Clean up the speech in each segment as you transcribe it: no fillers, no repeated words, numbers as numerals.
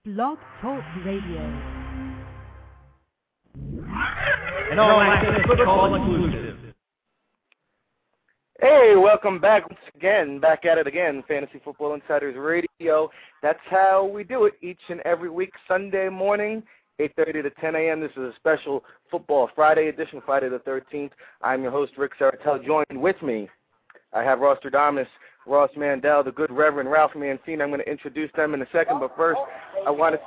Blog Talk Radio. And all access football exclusive. Hey, welcome back once again. Back at it again, Fantasy Football Insiders Radio. That's how we do it each and every week, Sunday morning, 8:30 to 10 a.m. This is a special Football Friday edition, Friday the 13th. I'm your host, Rick Saratel. Joined with me, I have Ross Stradamus, Ross Mandel, the good Reverend Ralph Mancini. I'm going to introduce them in a second, but first I wanted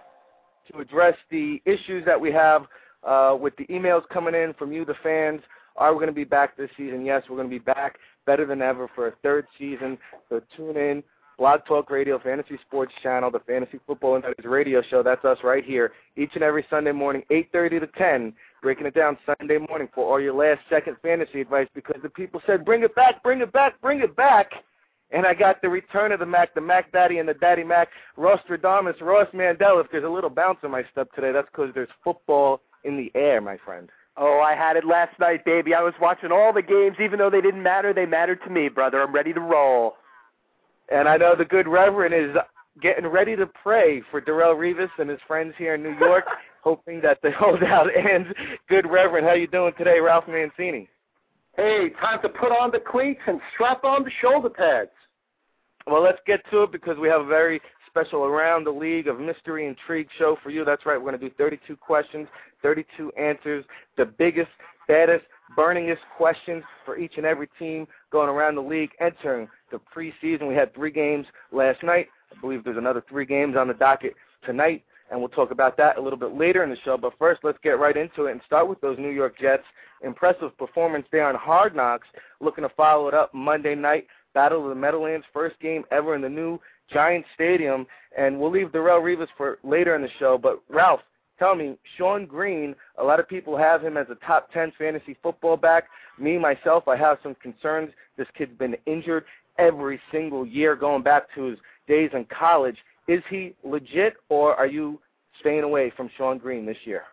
to address the issues that we have with the emails coming in from you, the fans. Are we going to be back this season? Yes, we're going to be back better than ever for a third season. So tune in, Blog Talk Radio, Fantasy Sports Channel, the Fantasy Football Insiders Radio Show. That's us right here each and every Sunday morning, 8:30 to 10, breaking it down Sunday morning for all your last-second fantasy advice because the people said, bring it back, bring it back, bring it back. And I got the return of the Mac Daddy and the Daddy Mac, Ross Stradamus, Ross Mandel. If there's a little bounce in my step today, that's because there's football in the air, my friend. Oh, I had it last night, baby. I was watching all the games. Even though they didn't matter, they mattered to me, brother. I'm ready to roll. And I know the good Reverend is getting ready to pray for Darrelle Revis and his friends here in New York, hoping that the holdout ends. Good Reverend, how you doing today, Ralph Mancini? Hey, time to put on the cleats and strap on the shoulder pads. Well, let's get to it because we have a very special Around the League of Mystery Intrigue show for you. That's right, we're going to do 32 questions, 32 answers, the biggest, baddest, burningest questions for each and every team going around the league entering the preseason. We had 3 games last night. I believe there's another 3 games on the docket tonight, and we'll talk about that a little bit later in the show. But first, let's get right into it and start with those New York Jets. Impressive performance there on Hard Knocks, looking to follow it up Monday night. Battle of the Meadowlands, first game ever in the new Giant Stadium, and we'll leave Darrelle Revis for later in the show. But, Ralph, tell me, Shawn Green, a lot of people have him as a top 10 fantasy football back. Me, myself, I have some concerns. This kid's been injured every single year going back to his days in college. Is he legit, or are you staying away from Shawn Green this year?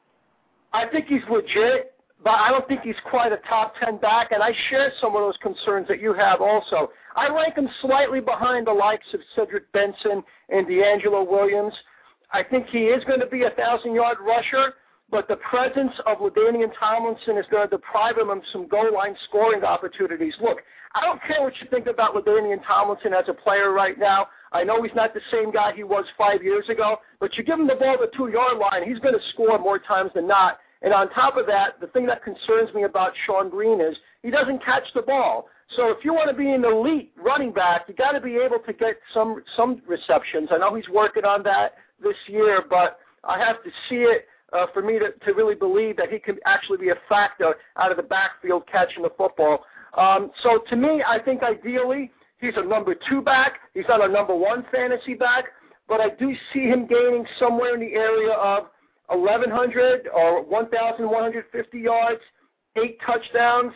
I think he's legit, but I don't think he's quite a top 10 back, and I share some of those concerns that you have also. I rank him slightly behind the likes of Cedric Benson and D'Angelo Williams. I think he is going to be a 1,000-yard rusher, but the presence of LaDainian Tomlinson is going to deprive him of some goal-line scoring opportunities. Look, I don't care what you think about LaDainian Tomlinson as a player right now. I know he's not the same guy he was 5 years ago, but you give him the ball at the 2-yard line, he's going to score more times than not. And on top of that, the thing that concerns me about Shawn Green is he doesn't catch the ball. So if you want to be an elite running back, you got to be able to get some receptions. I know he's working on that this year, but I have to see it for me to really believe that he can actually be a factor out of the backfield catching the football. So to me, I think ideally he's a number 2 back. He's not a number 1 fantasy back, but I do see him gaining somewhere in the area of 1,100 or 1,150 yards, 8 touchdowns.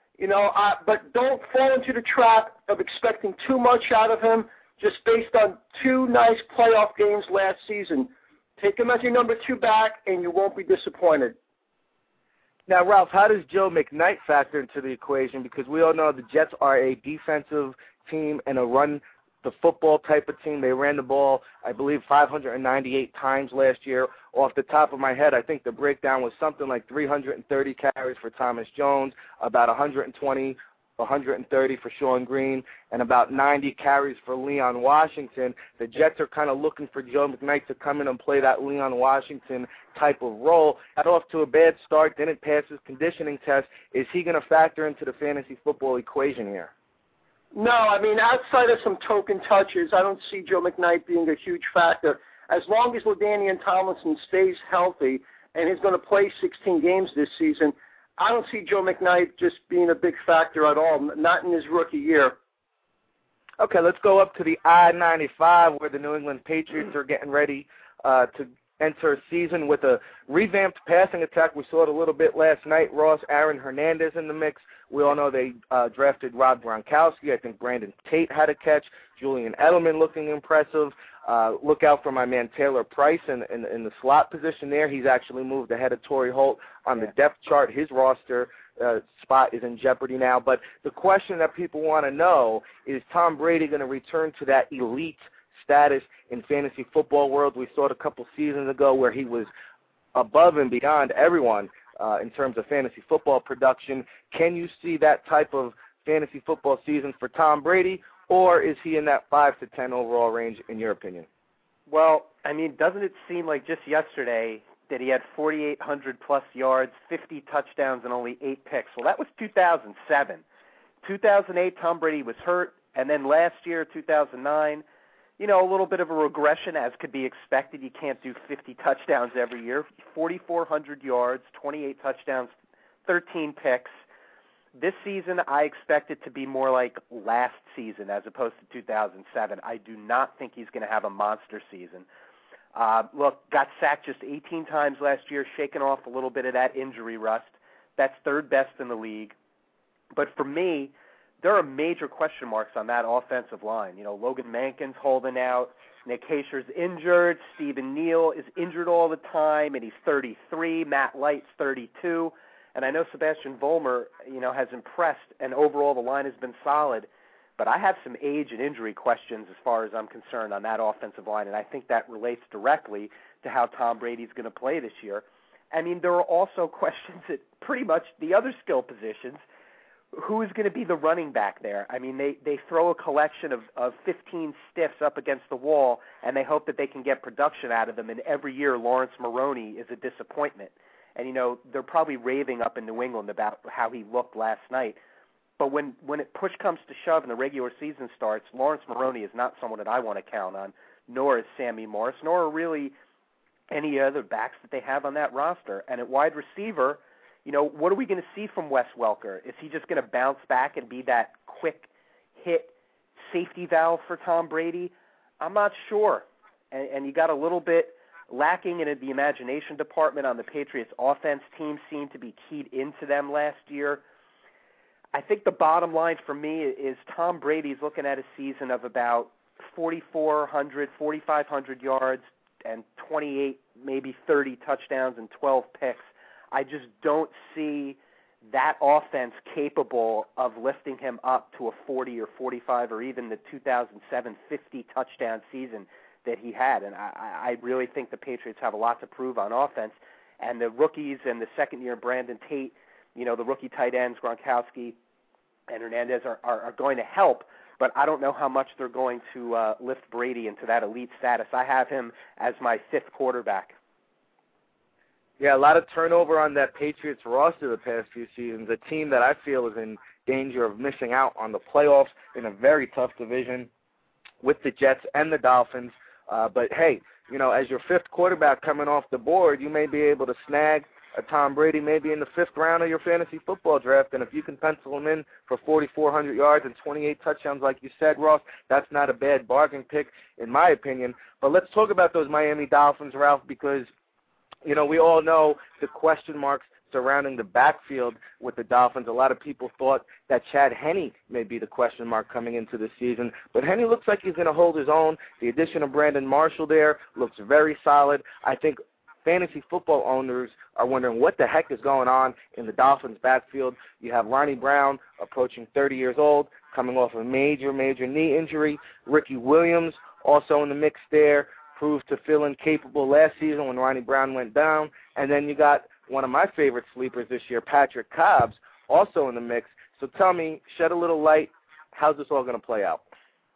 But don't fall into the trap of expecting too much out of him just based on 2 nice playoff games last season. Take him as your number 2 back, and you won't be disappointed. Now, Ralph, how does Joe McKnight factor into the equation? Because we all know the Jets are a defensive team and a run-the-football type of team. They ran the ball, I believe, 598 times last year. Off the top of my head, I think the breakdown was something like 330 carries for Thomas Jones, about 120, 130 for Shawn Green, and about 90 carries for Leon Washington. The Jets are kind of looking for Joe McKnight to come in and play that Leon Washington type of role. Got off to a bad start, didn't pass his conditioning test. Is he going to factor into the fantasy football equation here? No, I mean, outside of some token touches, I don't see Joe McKnight being a huge factor. As long as LaDainian Tomlinson stays healthy and he's going to play 16 games this season, I don't see Joe McKnight just being a big factor at all, not in his rookie year. Okay, let's go up to the I-95 where the New England Patriots are getting ready to enter a season with a revamped passing attack. We saw it a little bit last night. Ross, Aaron Hernandez in the mix. We all know they drafted Rob Gronkowski. I think Brandon Tate had a catch. Julian Edelman looking impressive. Look out for my man Taylor Price in the slot position there. He's actually moved ahead of Torrey Holt on the depth chart. His roster spot is in jeopardy now. But the question that people want to know is Tom Brady going to return to that elite status in fantasy football world. We saw it a couple seasons ago where he was above and beyond everyone in terms of fantasy football production. Can you see that type of fantasy football season for Tom Brady, or is he in that 5 to 10 overall range in your opinion? Well, I mean, doesn't it seem like just yesterday that he had 4,800-plus yards, 50 touchdowns, and only 8 picks? Well, that was 2007. 2008, Tom Brady was hurt, and then last year, 2009, a little bit of a regression, as could be expected. You can't do 50 touchdowns every year. 4,400 yards, 28 touchdowns, 13 picks. This season, I expect it to be more like last season as opposed to 2007. I do not think he's going to have a monster season. Look, got sacked just 18 times last year, shaking off a little bit of that injury rust. That's third best in the league. But for me, there are major question marks on that offensive line. Logan Mankin's holding out. Nick Hacher's injured. Stephen Neal is injured all the time, and he's 33. Matt Light's 32. And I know Sebastian Vollmer, has impressed, and overall the line has been solid. But I have some age and injury questions as far as I'm concerned on that offensive line, and I think that relates directly to how Tom Brady's going to play this year. I mean, there are also questions at pretty much the other skill positions. Who is going to be the running back there? I mean, they throw a collection of 15 stiffs up against the wall, and they hope that they can get production out of them, and every year Lawrence Maroney is a disappointment. And, they're probably raving up in New England about how he looked last night. But when push comes to shove and the regular season starts, Lawrence Maroney is not someone that I want to count on, nor is Sammy Morris, nor are really any other backs that they have on that roster. And at wide receiver, what are we going to see from Wes Welker? Is he just going to bounce back and be that quick hit safety valve for Tom Brady? I'm not sure. And you got a little bit lacking in the imagination department on the Patriots offense. Team seemed to be keyed into them last year. I think the bottom line for me is Tom Brady's looking at a season of about 4,400, 4,500 yards and 28, maybe 30 touchdowns and 12 picks. I just don't see that offense capable of lifting him up to a 40 or 45 or even the 2007 50 touchdown season that he had. And I really think the Patriots have a lot to prove on offense. And the rookies and the second year Brandon Tate, the rookie tight ends, Gronkowski and Hernandez are going to help, but I don't know how much they're going to lift Brady into that elite status. I have him as my 5th quarterback. Yeah, a lot of turnover on that Patriots roster the past few seasons, a team that I feel is in danger of missing out on the playoffs in a very tough division with the Jets and the Dolphins. But, hey, as your 5th quarterback coming off the board, you may be able to snag a Tom Brady maybe in the 5th round of your fantasy football draft, and if you can pencil him in for 4,400 yards and 28 touchdowns like you said, Ross, that's not a bad bargain pick in my opinion. But let's talk about those Miami Dolphins, Ralph, because, we all know the question marks surrounding the backfield with the Dolphins. A lot of people thought that Chad Henne may be the question mark coming into the season, but Henne looks like he's going to hold his own. The addition of Brandon Marshall there looks very solid. I think fantasy football owners are wondering what the heck is going on in the Dolphins' backfield. You have Ronnie Brown approaching 30 years old, coming off a major knee injury. Ricky Williams also in the mix there, proved to feel incapable last season when Ronnie Brown went down. And then you got one of my favorite sleepers this year, Patrick Cobbs, also in the mix. So tell me, shed a little light, how's this all going to play out?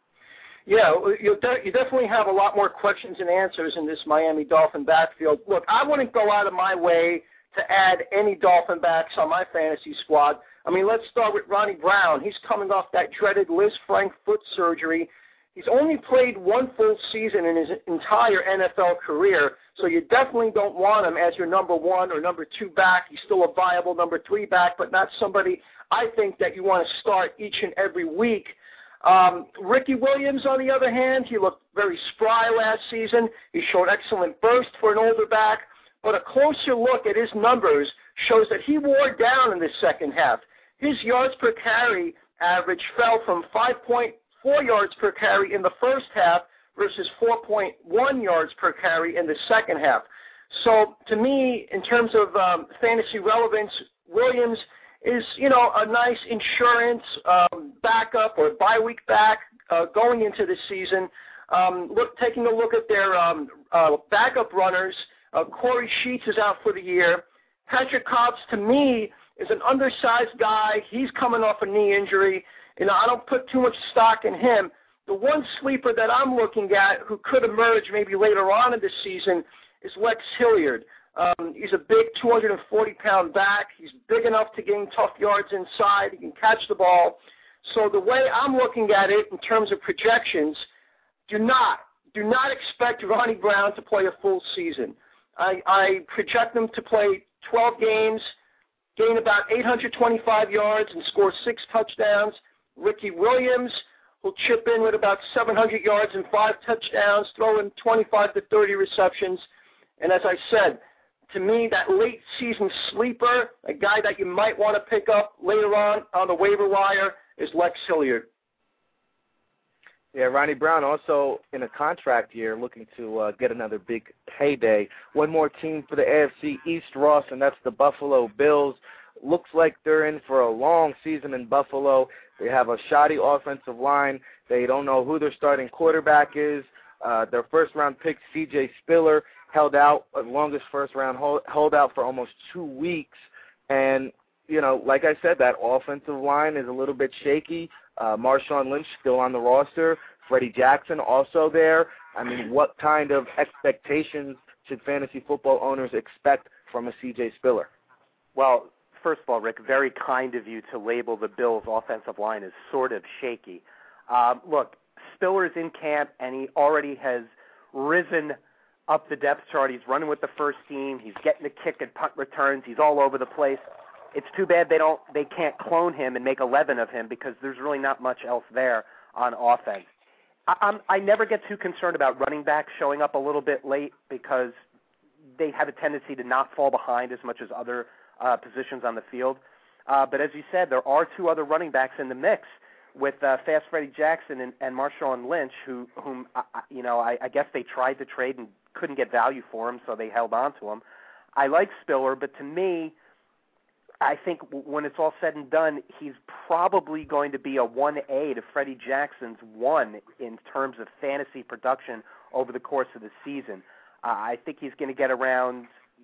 Yeah, you definitely have a lot more questions and answers in this Miami Dolphin backfield. Look, I wouldn't go out of my way to add any Dolphin backs on my fantasy squad. I mean, let's start with Ronnie Brown. He's coming off that dreaded Liz Frank foot surgery. He's only played one full season in his entire NFL career, so you definitely don't want him as your number 1 or number 2 back. He's still a viable number 3 back, but not somebody I think that you want to start each and every week. Ricky Williams, on the other hand, he looked very spry last season. He showed excellent burst for an older back, but a closer look at his numbers shows that he wore down in the second half. His yards per carry average fell from 5.4 yards per carry in the first half versus 4.1 yards per carry in the second half. So to me, in terms of fantasy relevance, Williams is, a nice insurance backup or bye week back going into the season. Taking a look at their backup runners, Corey Sheets is out for the year. Patrick Cobbs, to me, is an undersized guy. He's coming off a knee injury. I don't put too much stock in him. The one sleeper that I'm looking at who could emerge maybe later on in the season is Lex Hilliard. He's a big 240-pound back. He's big enough to gain tough yards inside. He can catch the ball. So the way I'm looking at it in terms of projections, do not expect Ronnie Brown to play a full season. I project him to play 12 games, gain about 825 yards, and score 6 touchdowns. Ricky Williams will chip in with about 700 yards and 5 touchdowns, throw in 25 to 30 receptions. And as I said, to me, that late season sleeper, a guy that you might want to pick up later on the waiver wire, is Lex Hilliard. Yeah, Ronnie Brown also in a contract year looking to get another big payday. One more team for the AFC East, Ross, and that's the Buffalo Bills. Looks like they're in for a long season in Buffalo. They have a shoddy offensive line. They don't know who their starting quarterback is. Their first-round pick, C.J. Spiller, held out, longest first-round holdout for almost 2 weeks. And, like I said, that offensive line is a little bit shaky. Marshawn Lynch still on the roster. Freddie Jackson also there. I mean, what kind of expectations should fantasy football owners expect from a C.J. Spiller? Well, first of all, Rick, very kind of you to label the Bills' offensive line as sort of shaky. Look, Spiller's in camp, and he already has risen up the depth chart. He's running with the first team. He's getting the kick and punt returns. He's all over the place. It's too bad they can't clone him and make 11 of him because there's really not much else there on offense. I never get too concerned about running backs showing up a little bit late because they have a tendency to not fall behind as much as other positions on the field. But as you said, there are 2 other running backs in the mix with Fast Freddie Jackson and Marshawn Lynch, whom I guess they tried to trade and couldn't get value for him, so they held on to him. I like Spiller, but to me, I think when it's all said and done, he's probably going to be a 1A to Freddie Jackson's 1 in terms of fantasy production over the course of the season. I think he's going to get around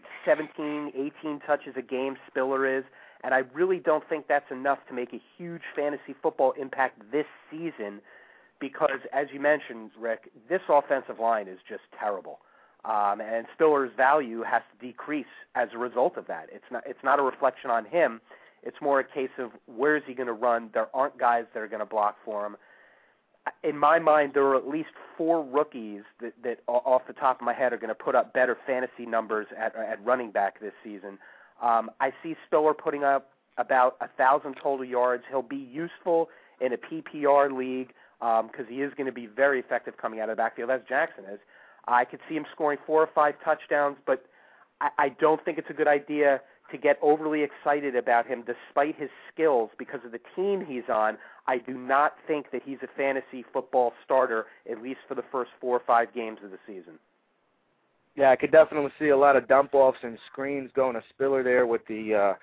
17, 18 touches a game, Spiller is, and I really don't think that's enough to make a huge fantasy football impact this season because, as you mentioned, Rick, this offensive line is just terrible. And Spiller's value has to decrease as a result of that. It's not a reflection on him. It's more a case of where is he going to run. There aren't guys that are going to block for him. In my mind, there are at least 4 rookies that off the top of my head are going to put up better fantasy numbers at running back this season. I see Spiller putting up about 1,000 total yards. He'll be useful in a PPR league because he is going to be very effective coming out of the backfield, as Jackson is. I could see him scoring 4 or 5 touchdowns, but I don't think it's a good idea to get overly excited about him despite his skills because of the team he's on. I do not think that he's a fantasy football starter, at least for the first 4 or 5 games of the season. Yeah, I could definitely see a lot of dump-offs and screens going to Spiller there with the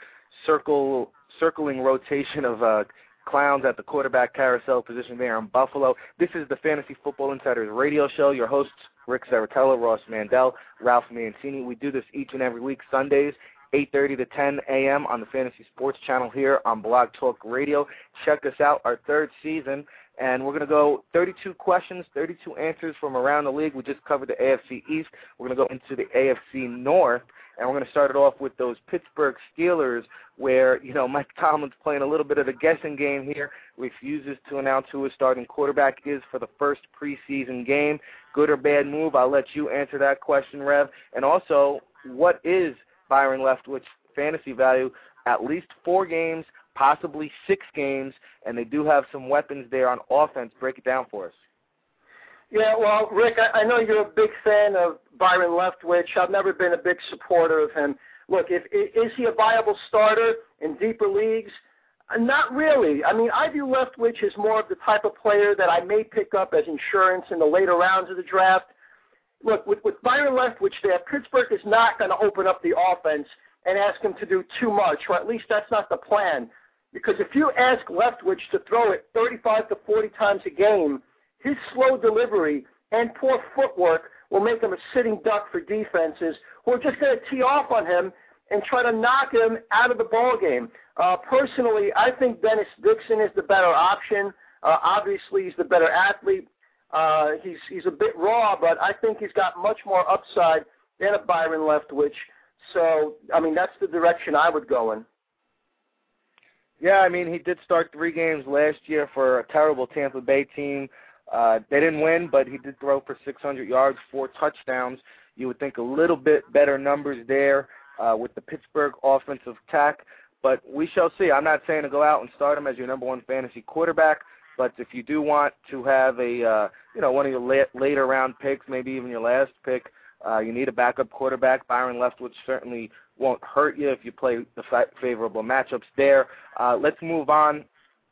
circling rotation of clowns at the quarterback carousel position there in Buffalo. This is the Fantasy Football Insiders radio show. Your hosts, Rick Zaratella, Ross Mandel, Ralph Mancini. We do this each and every week, Sundays, 8:30 to 10 a.m. on the Fantasy Sports Channel here on Blog Talk Radio. Check us out, our 3rd season, and we're going to go 32 questions, 32 answers from around the league. We just covered the AFC East. We're going to go into the AFC North, and we're going to start it off with those Pittsburgh Steelers where, Mike Tomlin's playing a little bit of a guessing game here, refuses to announce who his starting quarterback is for the first preseason game. Good or bad move? I'll let you answer that question, Rev. And also, what is Byron Leftwich's fantasy value? At least 4 games, possibly 6 games, and they do have some weapons there on offense. Break it down for us. Yeah, well, Rick, I know you're a big fan of Byron Leftwich. I've never been a big supporter of him. Look, is he a viable starter in deeper leagues? Not really. I mean, I view Leftwich as more of the type of player that I may pick up as insurance in the later rounds of the draft. Look, with Byron Leftwich there, Pittsburgh is not going to open up the offense and ask him to do too much, or at least that's not the plan. Because if you ask Leftwich to throw it 35 to 40 times a game, his slow delivery and poor footwork will make him a sitting duck for defenses who are just going to tee off on him and try to knock him out of the ball game. Personally, I think Dennis Dixon is the better option. Obviously, he's the better athlete. He's a bit raw, but I think he's got much more upside than a Byron Leftwich. So, I mean, that's the direction I would go in. Yeah, I mean, he did start 3 games last year for a terrible Tampa Bay team. They didn't win, but he did throw for 600 yards, 4 touchdowns. You would think a little bit better numbers there with the Pittsburgh offensive attack, but we shall see. I'm not saying to go out and start him as your number 1 fantasy quarterback, but if you do want to have a one of your later round picks, maybe even your last pick, you need a backup quarterback. Byron Leftwich certainly won't hurt you if you play the favorable matchups there. Let's move on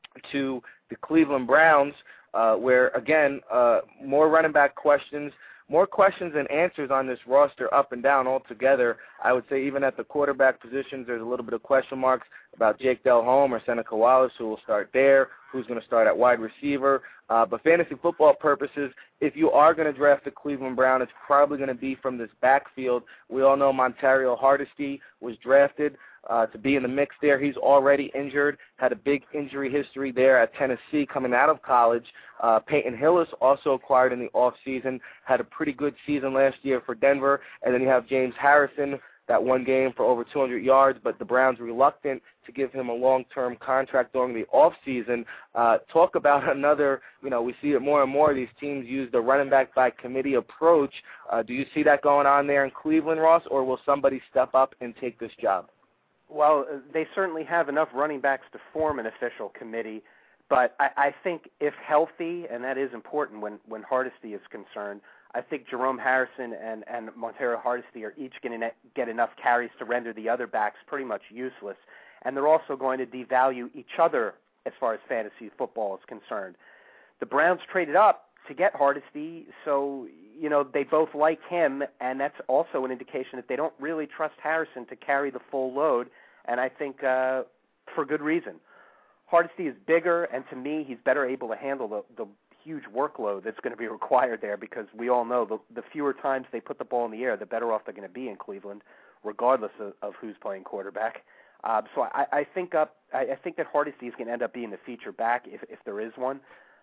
to the Cleveland Browns, where, again, more running back questions, more questions than answers on this roster up and down altogether. I would say even at the quarterback positions, there's a little bit of question marks about Jake Delhomme or Seneca Wallace, who will start there, who's going to start at wide receiver. But fantasy football purposes, if you are going to draft the Cleveland Brown, it's probably going to be from this backfield. We all know Montario Hardesty was drafted to be in the mix there. He's already injured, had a big injury history there at Tennessee coming out of college. Peyton Hillis, also acquired in the offseason, had a pretty good season last year for Denver. And then you have James Harrison, that 1 game for over 200 yards, but the Browns reluctant to give him a long-term contract during the offseason. Talk about another, we see it more and more, these teams use the running back by committee approach. Do you see that going on there in Cleveland, Ross, or will somebody step up and take this job? Well, they certainly have enough running backs to form an official committee, but I think if healthy, and that is important when Hardesty is concerned, I think Jerome Harrison and Montario Hardesty are each going to get enough carries to render the other backs pretty much useless. And they're also going to devalue each other as far as fantasy football is concerned. The Browns traded up to get Hardesty, so, they both like him, and that's also an indication that they don't really trust Harrison to carry the full load, and I think for good reason. Hardesty is bigger, and to me, he's better able to handle the huge workload that's going to be required there, because we all know the fewer times they put the ball in the air, the better off they're going to be in Cleveland, regardless of who's playing quarterback. So I think that Hardesty is going to end up being the feature back if there is one.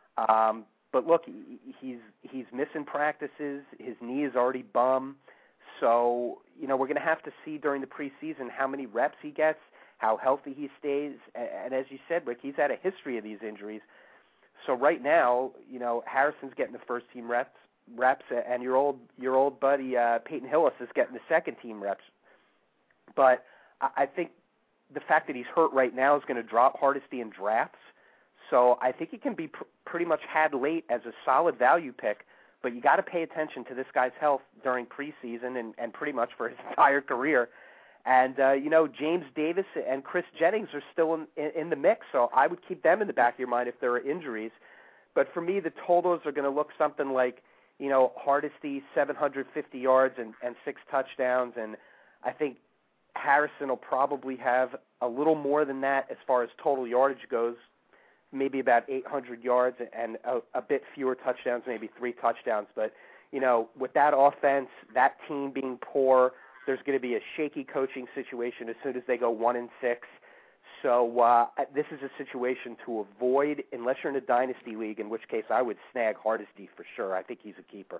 But look, he's missing practices. His knee is already bum. So we're going to have to see during the preseason how many reps he gets, how healthy he stays. And as you said, Rick, he's had a history of these injuries. So right now, Harrison's getting the first team reps, and your old buddy Peyton Hillis is getting the second team reps. But I think the fact that he's hurt right now is going to drop Hardesty in drafts. So I think he can be pretty much had late as a solid value pick. But you got to pay attention to this guy's health during preseason and pretty much for his entire career. And, James Davis and Chris Jennings are still in the mix, so I would keep them in the back of your mind if there are injuries. But for me, the totals are going to look something like, Hardesty, 750 yards and 6 touchdowns. And I think Harrison will probably have a little more than that as far as total yardage goes, maybe about 800 yards and a bit fewer touchdowns, maybe 3 touchdowns. But, with that offense, that team being poor, there's going to be a shaky coaching situation as soon as they go 1-6. So this is a situation to avoid unless you're in a dynasty league, in which case I would snag Hardesty for sure. I think he's a keeper.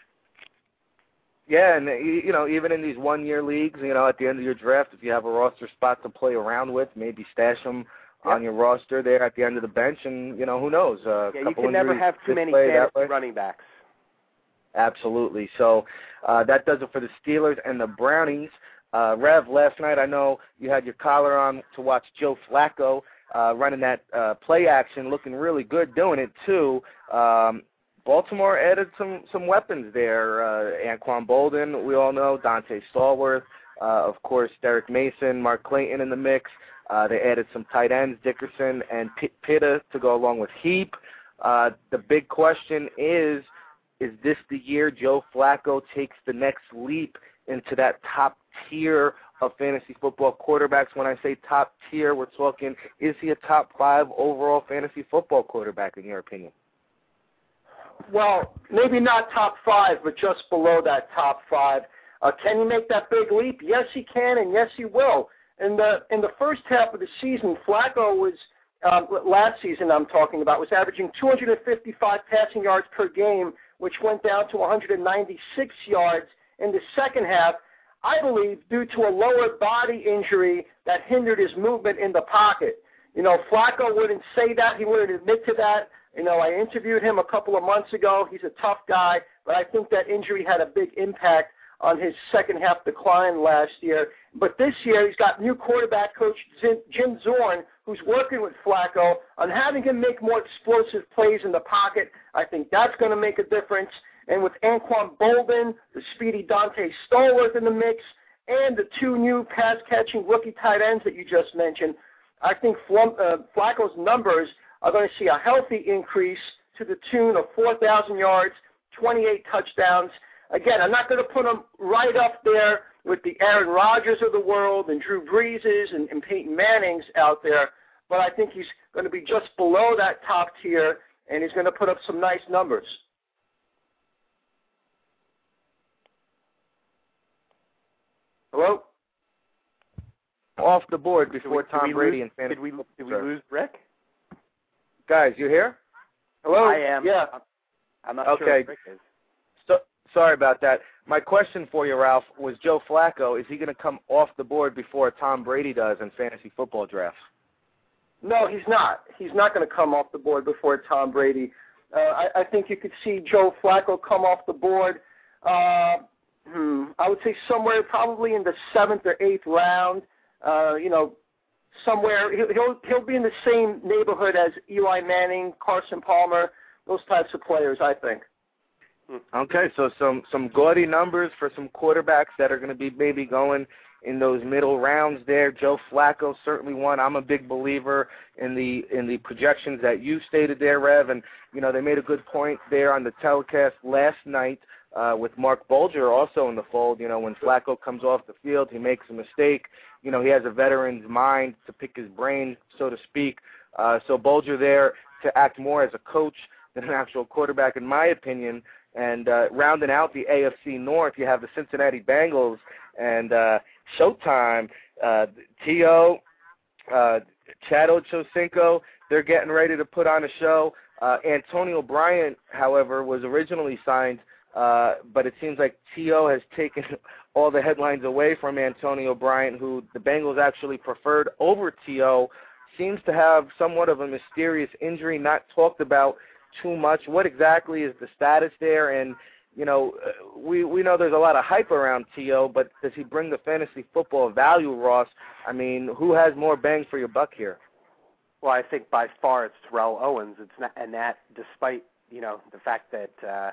Yeah, and, even in these one-year leagues, at the end of your draft, if you have a roster spot to play around with, maybe stash them on your roster there at the end of the bench, and, who knows. You can never have too many fantasy running backs. Absolutely. So that does it for the Steelers and the Brownies. Rev, last night I know you had your collar on to watch Joe Flacco running that play action, looking really good doing it too. Baltimore added some weapons there. Anquan Bolden, we all know, Dante Stallworth, of course, Derek Mason, Mark Clayton in the mix. They added some tight ends, Dickerson and Pitta, to go along with Heap. The big question is this the year Joe Flacco takes the next leap into that top tier of fantasy football quarterbacks? When I say top tier, we're talking, is he a top 5 overall fantasy football quarterback in your opinion? well, maybe not top 5, but just below that top 5. Can he make that big leap? Yes, he can, and yes, he will. In the first half of the season, Flacco was, last season I'm talking about, was averaging 255 passing yards per game, which went down to 196 yards in the second half, I believe, due to a lower body injury that hindered his movement in the pocket. Flacco wouldn't say that. He wouldn't admit to that. I interviewed him a couple of months ago. He's a tough guy, but I think that injury had a big impact on his second half decline last year. But this year, he's got new quarterback coach Jim Zorn, who's working with Flacco on having him make more explosive plays in the pocket. I think that's going to make a difference. And with Anquan Bolden, the speedy Dante Stallworth in the mix, and the 2 new pass-catching rookie tight ends that you just mentioned, I think Flacco's numbers are going to see a healthy increase to the tune of 4,000 yards, 28 touchdowns. Again, I'm not going to put him right up there with the Aaron Rodgers of the world and Drew Breeses and Peyton Mannings out there, but I think he's going to be just below that top tier, and he's going to put up some nice numbers. Hello? Off the board before Tom Brady and fantasy. Did we lose Rick? Guys, you here? Hello? I am. Yeah. I'm not okay. sure if Rick is. Sorry about that. My question for you, Ralph, was Joe Flacco, is he going to come off the board before Tom Brady does in fantasy football drafts? No, he's not. He's not going to come off the board before Tom Brady. I think you could see Joe Flacco come off the board, I would say somewhere probably in the 7th or 8th round. Somewhere he'll be in the same neighborhood as Eli Manning, Carson Palmer, those types of players, I think. Okay, so some gaudy numbers for some quarterbacks that are going to be maybe going in those middle rounds there. Joe Flacco certainly one. I'm a big believer in the projections that you stated there, Rev, and they made a good point there on the telecast last night with Mark Bulger also in the fold. When Flacco comes off the field, he makes a mistake. He has a veteran's mind to pick his brain, so to speak. So Bulger there to act more as a coach than an actual quarterback, in my opinion. And rounding out the AFC North, you have the Cincinnati Bengals and Showtime, T.O., Chad Ochocinco. They're getting ready to put on a show. Antonio Bryant, however, was originally signed, but it seems like T.O. has taken all the headlines away from Antonio Bryant, who the Bengals actually preferred over T.O. Seems to have somewhat of a mysterious injury, not talked about too much. What exactly is the status there? And, we know there's a lot of hype around T.O., but does he bring the fantasy football value, Ross? I mean, who has more bang for your buck here? Well, I think by far it's Terrell Owens. It's not, and that despite, the fact that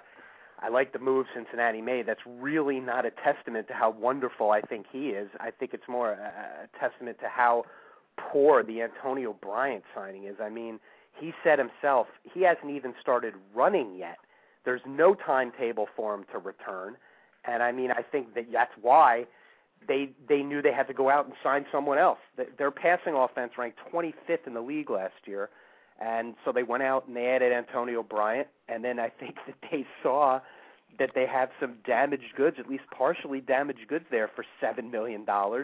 I like the move Cincinnati made, that's really not a testament to how wonderful I think he is. I think it's more a testament to how poor the Antonio Bryant signing is. I mean, he said himself he hasn't even started running yet. There's no timetable for him to return. And, I mean, I think that's why they knew they had to go out and sign someone else. Their passing offense ranked 25th in the league last year. And so they went out and they added Antonio Bryant. And then I think that they saw that they have some damaged goods, at least partially damaged goods there for $7 million.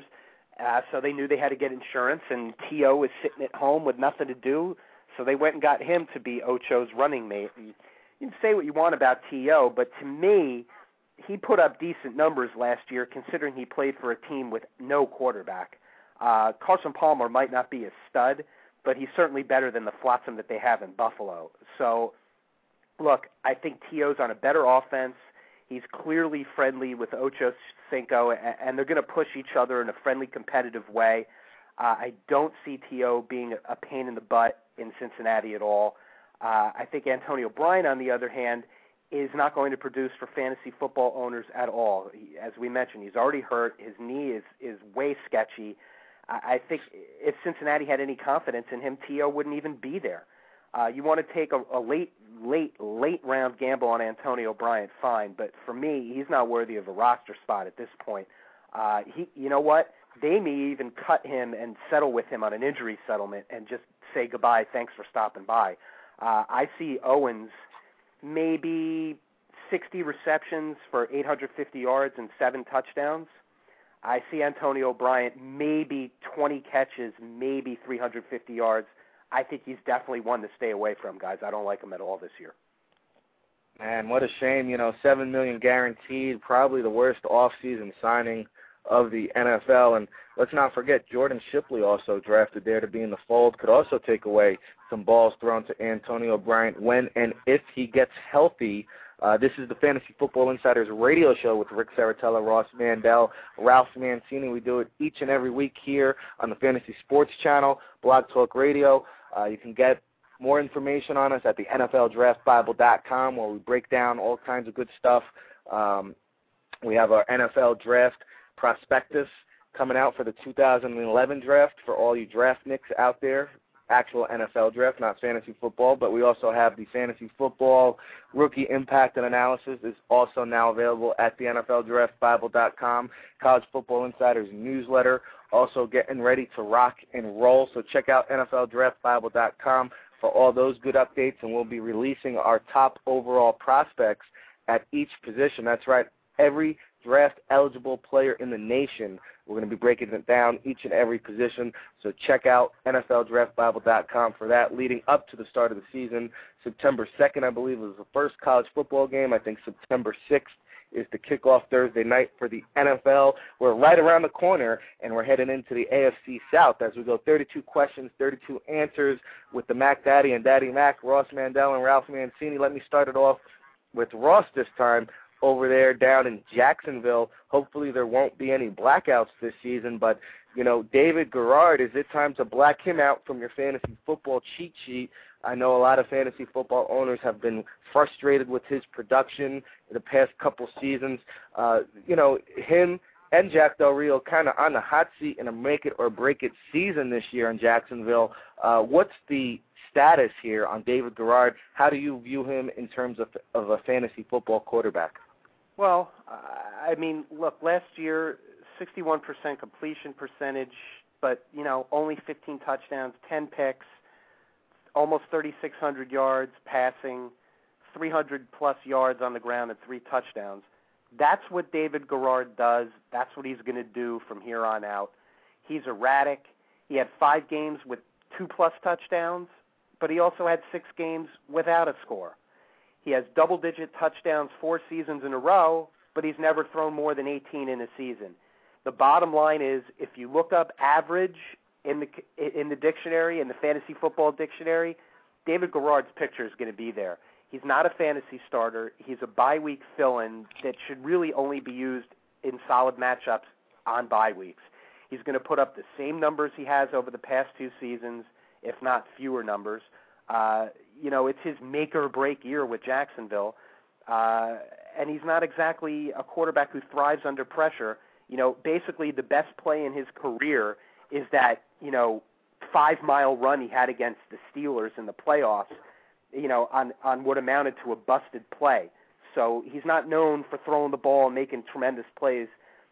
So they knew they had to get insurance, and T.O. was sitting at home with nothing to do. So they went and got him to be Ocho's running mate. You can say what you want about T.O., but to me, he put up decent numbers last year considering he played for a team with no quarterback. Carson Palmer might not be a stud, but he's certainly better than the flotsam that they have in Buffalo. So, look, I think T.O.'s on a better offense. He's clearly friendly with Ochocinco, and they're going to push each other in a friendly, competitive way. I don't see T.O. being a pain in the butt in Cincinnati at all. I think Antonio Bryant, on the other hand, is not going to produce for fantasy football owners at all. As we mentioned, he's already hurt. His knee is way sketchy. I think if Cincinnati had any confidence in him, T.O. wouldn't even be there. You want to take a late round gamble on Antonio Bryant, fine, but for me, he's not worthy of a roster spot at this point. You know what? They may even cut him and settle with him on an injury settlement and just say goodbye, thanks for stopping by. I see Owens maybe 60 receptions for 850 yards and 7 touchdowns. I see Antonio Bryant, maybe 20 catches, maybe 350 yards. I think he's definitely one to stay away from, guys. I don't like him at all this year. Man, what a shame. $7 million guaranteed, probably the worst offseason signing of the NFL. And let's not forget, Jordan Shipley also drafted there to be in the fold, could also take away some balls thrown to Antonio Bryant when and if he gets healthy. This is the Fantasy Football Insiders radio show with Rick Saratella, Ross Mandel, Ralph Mancini. We do it each and every week here on the Fantasy Sports Channel, Blog Talk Radio. You can get more information on us at the NFLDraftBible.com, where we break down all kinds of good stuff. We have our NFL Draft prospectus coming out for the 2011 draft for all you draftniks out there. Actual NFL draft, not fantasy football, but we also have the fantasy football rookie impact and analysis is also now available at the NFLDraftBible.com. College Football Insiders newsletter also getting ready to rock and roll, so check out NFLDraftBible.com for all those good updates, and we'll be releasing our top overall prospects at each position. That's right, every draft-eligible player in the nation. We're going to be breaking it down each and every position, so check out NFLDraftBible.com for that. Leading up to the start of the season, September 2nd, I believe, was the first college football game. I think September 6th is the kickoff Thursday night for the NFL. We're right around the corner, and we're heading into the AFC South as we go 32 questions, 32 answers with the Mac Daddy and Daddy Mac, Ross Mandel and Ralph Mancini. Let me start it off with Ross this time over there down in Jacksonville. Hopefully there won't be any blackouts this season, but, David Garrard, is it time to black him out from your fantasy football cheat sheet? I know a lot of fantasy football owners have been frustrated with his production in the past couple seasons. Him and Jack Del Rio kind of on the hot seat in a make-it-or-break-it season this year in Jacksonville. What's the status here on David Garrard? How do you view him in terms of a fantasy football quarterback? Well, look, last year, 61% completion percentage, but, only 15 touchdowns, 10 picks, almost 3,600 yards passing, 300-plus yards on the ground, and 3 touchdowns. That's what David Garrard does. That's what he's going to do from here on out. He's erratic. He had 5 games with 2-plus touchdowns, but he also had 6 games without a score. He has double-digit touchdowns 4 seasons in a row, but he's never thrown more than 18 in a season. The bottom line is, if you look up average in the dictionary, in the fantasy football dictionary, David Garrard's picture is going to be there. He's not a fantasy starter. He's a bye-week fill-in that should really only be used in solid matchups on bye weeks. He's going to put up the same numbers he has over the past 2 seasons, if not fewer numbers. It's his make-or-break year with Jacksonville, and he's not exactly a quarterback who thrives under pressure. Basically the best play in his career is that, 5-mile run he had against the Steelers in the playoffs, on what amounted to a busted play. So he's not known for throwing the ball and making tremendous plays.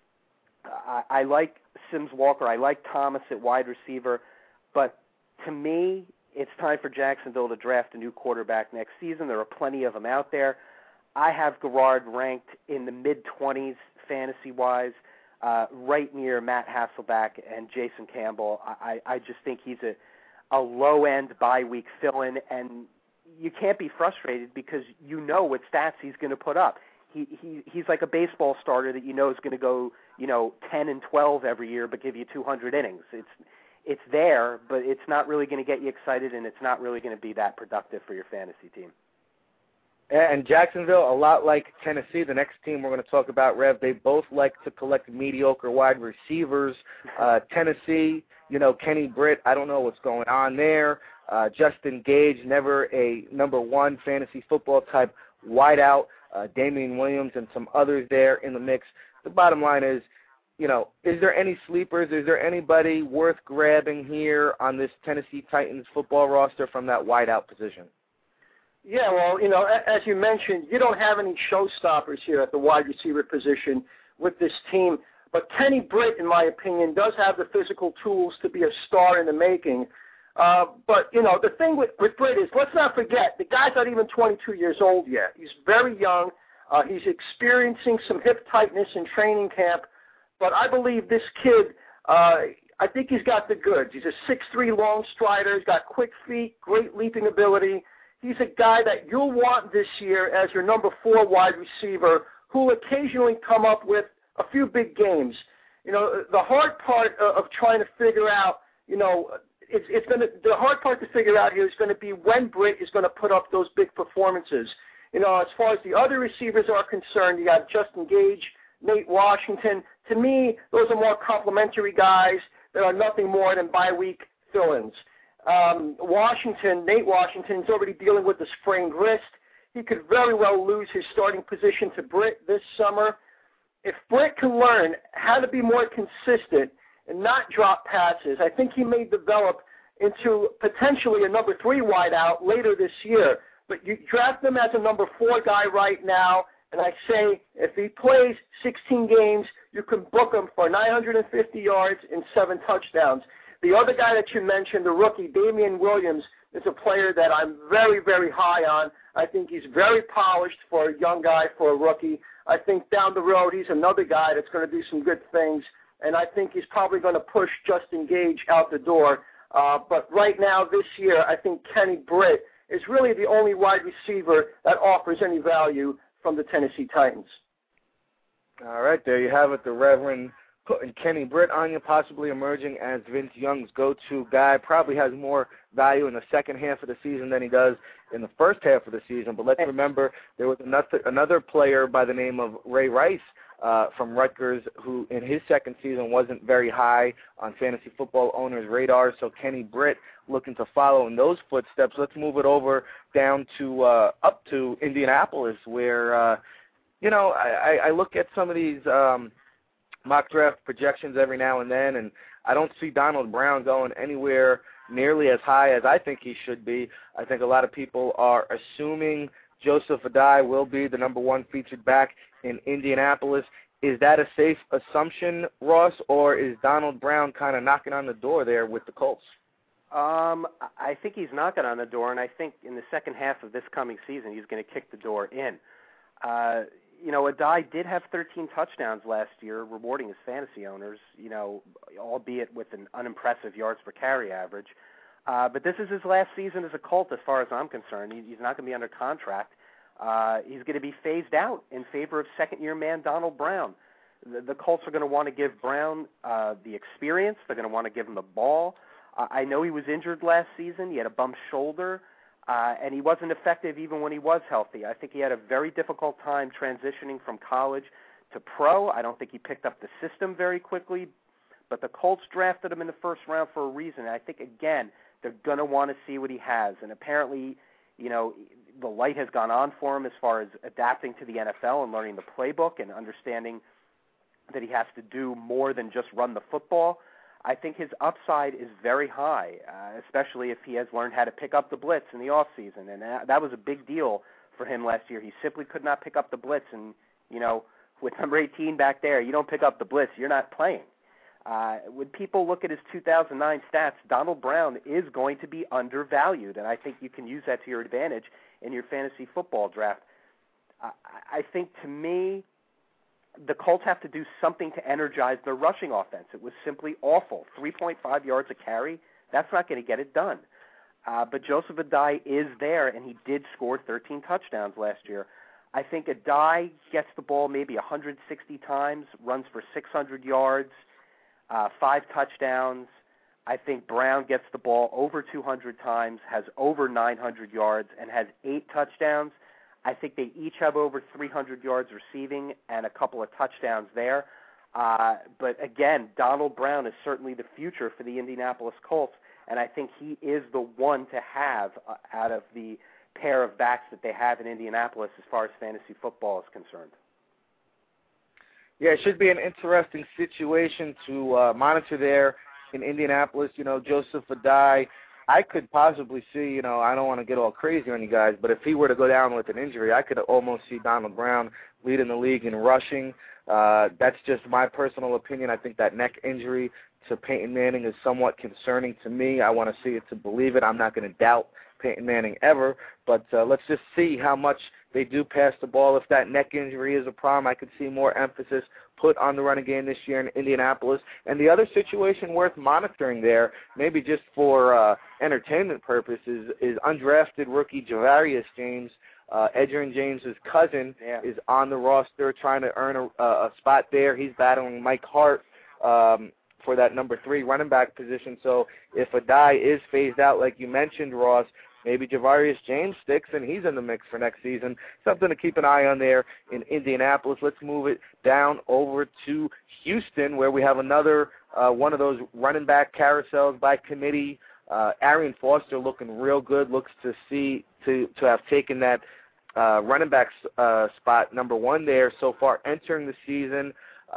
I like Sims Walker. I like Thomas at wide receiver. But to me, it's time for Jacksonville to draft a new quarterback next season. There are plenty of them out there. I have Garrard ranked in the mid-20s fantasy-wise, right near Matt Hasselbeck and Jason Campbell. I just think he's a low-end bye-week fill-in, and you can't be frustrated because you know what stats he's going to put up. He's like a baseball starter that you know is going to go 10 and 12 every year but give you 200 innings. It's there, but it's not really going to get you excited, and it's not really going to be that productive for your fantasy team. And Jacksonville, a lot like Tennessee, the next team we're going to talk about, Rev, they both like to collect mediocre wide receivers. Tennessee, Kenny Britt, I don't know what's going on there. Justin Gage, never a number 1 fantasy football type wideout. Damian Williams and some others there in the mix. The bottom line is, is there any sleepers? Is there anybody worth grabbing here on this Tennessee Titans football roster from that wideout position? Yeah, well, as you mentioned, you don't have any showstoppers here at the wide receiver position with this team. But Kenny Britt, in my opinion, does have the physical tools to be a star in the making. But, the thing with Britt is, let's not forget, the guy's not even 22 years old yet. He's very young. He's experiencing some hip tightness in training camp. But I believe this kid, I think he's got the goods. He's a 6'3" long strider. He's got quick feet, great leaping ability. He's a guy that you'll want this year as your number 4 wide receiver who will occasionally come up with a few big games. The hard part of trying to figure out, the hard part to figure out here is going to be when Britt is going to put up those big performances. As far as the other receivers are concerned, you got Justin Gage, Nate Washington. To me, those are more complimentary guys that are nothing more than bye-week fill-ins. Nate Washington is already dealing with a sprained wrist. He could very well lose his starting position to Britt this summer. If Britt can learn how to be more consistent and not drop passes, I think he may develop into potentially a number 3 wideout later this year. But you draft him as a number 4 guy right now, and I say if he plays 16 games, you can book him for 950 yards and 7 touchdowns. The other guy that you mentioned, the rookie, Damian Williams, is a player that I'm very, very high on. I think he's very polished for a young guy, for a rookie. I think down the road he's another guy that's going to do some good things, and I think he's probably going to push Justin Gage out the door. But right now, this year, I think Kenny Britt is really the only wide receiver that offers any value from the Tennessee Titans. All right, there you have it, the Reverend putting Kenny Britt on you, possibly emerging as Vince Young's go-to guy. Probably has more value in the second half of the season than he does in the first half of the season. But let's remember there was another player by the name of Ray Rice from Rutgers who in his second season wasn't very high on fantasy football owners' radar. So Kenny Britt looking to follow in those footsteps. Let's move it over down to up to Indianapolis where, I look at some of these mock draft projections every now and then, and I don't see Donald Brown going anywhere nearly as high as I think he should be. I think a lot of people are assuming Joseph Addai will be the number 1 featured back in Indianapolis. Is that a safe assumption, Ross, or is Donald Brown kind of knocking on the door there with the Colts? I think he's knocking on the door, and I think in the second half of this coming season he's going to kick the door in. Addai did have 13 touchdowns last year, rewarding his fantasy owners, albeit with an unimpressive yards per carry average. But this is his last season as a Colt as far as I'm concerned. He's not going to be under contract. He's going to be phased out in favor of second-year man Donald Brown. The Colts are going to want to give Brown the experience. They're going to want to give him the ball. I know he was injured last season. He had a bumped shoulder. And he wasn't effective even when he was healthy. I think he had a very difficult time transitioning from college to pro. I don't think he picked up the system very quickly. But the Colts drafted him in the first round for a reason. And I think, again, they're going to want to see what he has. And apparently, the light has gone on for him as far as adapting to the NFL and learning the playbook and understanding that he has to do more than just run the football. I think his upside is very high, especially if he has learned how to pick up the blitz in the offseason. And that was a big deal for him last year. He simply could not pick up the blitz. And, with number 18 back there, you don't pick up the blitz, you're not playing. When people look at his 2009 stats, Donald Brown is going to be undervalued. And I think you can use that to your advantage in your fantasy football draft. I think, to me, the Colts have to do something to energize their rushing offense. It was simply awful. 3.5 yards a carry, that's not going to get it done. But Joseph Addai is there, and he did score 13 touchdowns last year. I think Addai gets the ball maybe 160 times, runs for 600 yards, 5 touchdowns. I think Brown gets the ball over 200 times, has over 900 yards, and has 8 touchdowns. I think they each have over 300 yards receiving and a couple of touchdowns there. But again, Donald Brown is certainly the future for the Indianapolis Colts, and I think he is the one to have out of the pair of backs that they have in Indianapolis as far as fantasy football is concerned. Yeah, it should be an interesting situation to monitor there in Indianapolis. Joseph Addai, I could possibly see, I don't want to get all crazy on you guys, but if he were to go down with an injury, I could almost see Donald Brown leading the league in rushing. That's just my personal opinion. I think that neck injury to Peyton Manning is somewhat concerning to me. I want to see it to believe it. I'm not going to doubt Peyton Manning ever, but let's just see how much they do pass the ball. If that neck injury is a problem, I could see more emphasis put on the running game this year in Indianapolis. And the other situation worth monitoring there, maybe just for entertainment purposes, is undrafted rookie Javarius James. Edgerrin James' cousin is on the roster trying to earn a spot there. He's battling Mike Hart for that number 3 running back position. So if Adai is phased out, like you mentioned, Ross, maybe Javarius James sticks and he's in the mix for next season. Something to keep an eye on there in Indianapolis. Let's move it down over to Houston, where we have another one of those running back carousels by committee. Arian Foster looking real good. Looks to have taken that running back spot number 1 there so far entering the season.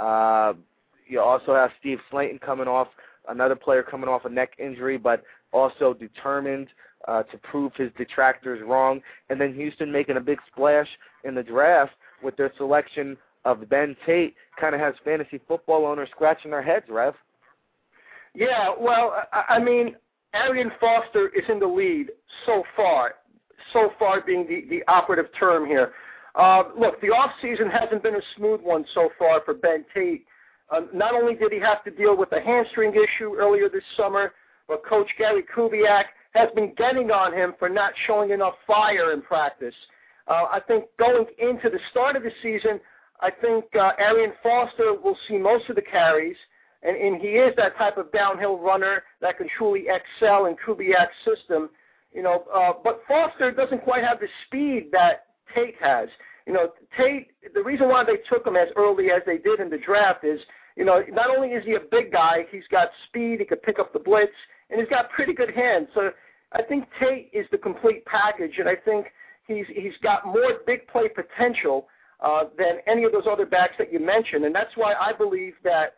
You also have Steve Slayton another player coming off a neck injury, but also determined to prove his detractors wrong. And then Houston making a big splash in the draft with their selection of Ben Tate kind of has fantasy football owners scratching their heads, Rev. Yeah, well, I mean, Arian Foster is in the lead so far being the operative term here. Look, the offseason hasn't been a smooth one so far for Ben Tate. Not only did he have to deal with a hamstring issue earlier this summer, but Coach Gary Kubiak has been getting on him for not showing enough fire in practice. I think going into the start of the season, I think Arian Foster will see most of the carries, and he is that type of downhill runner that can truly excel in Kubiak's system. But Foster doesn't quite have the speed that Tate has. Tate, the reason why they took him as early as they did in the draft is, not only is he a big guy, he's got speed, he could pick up the blitz, and he's got pretty good hands. So I think Tate is the complete package, and I think he's got more big play potential than any of those other backs that you mentioned, and that's why I believe that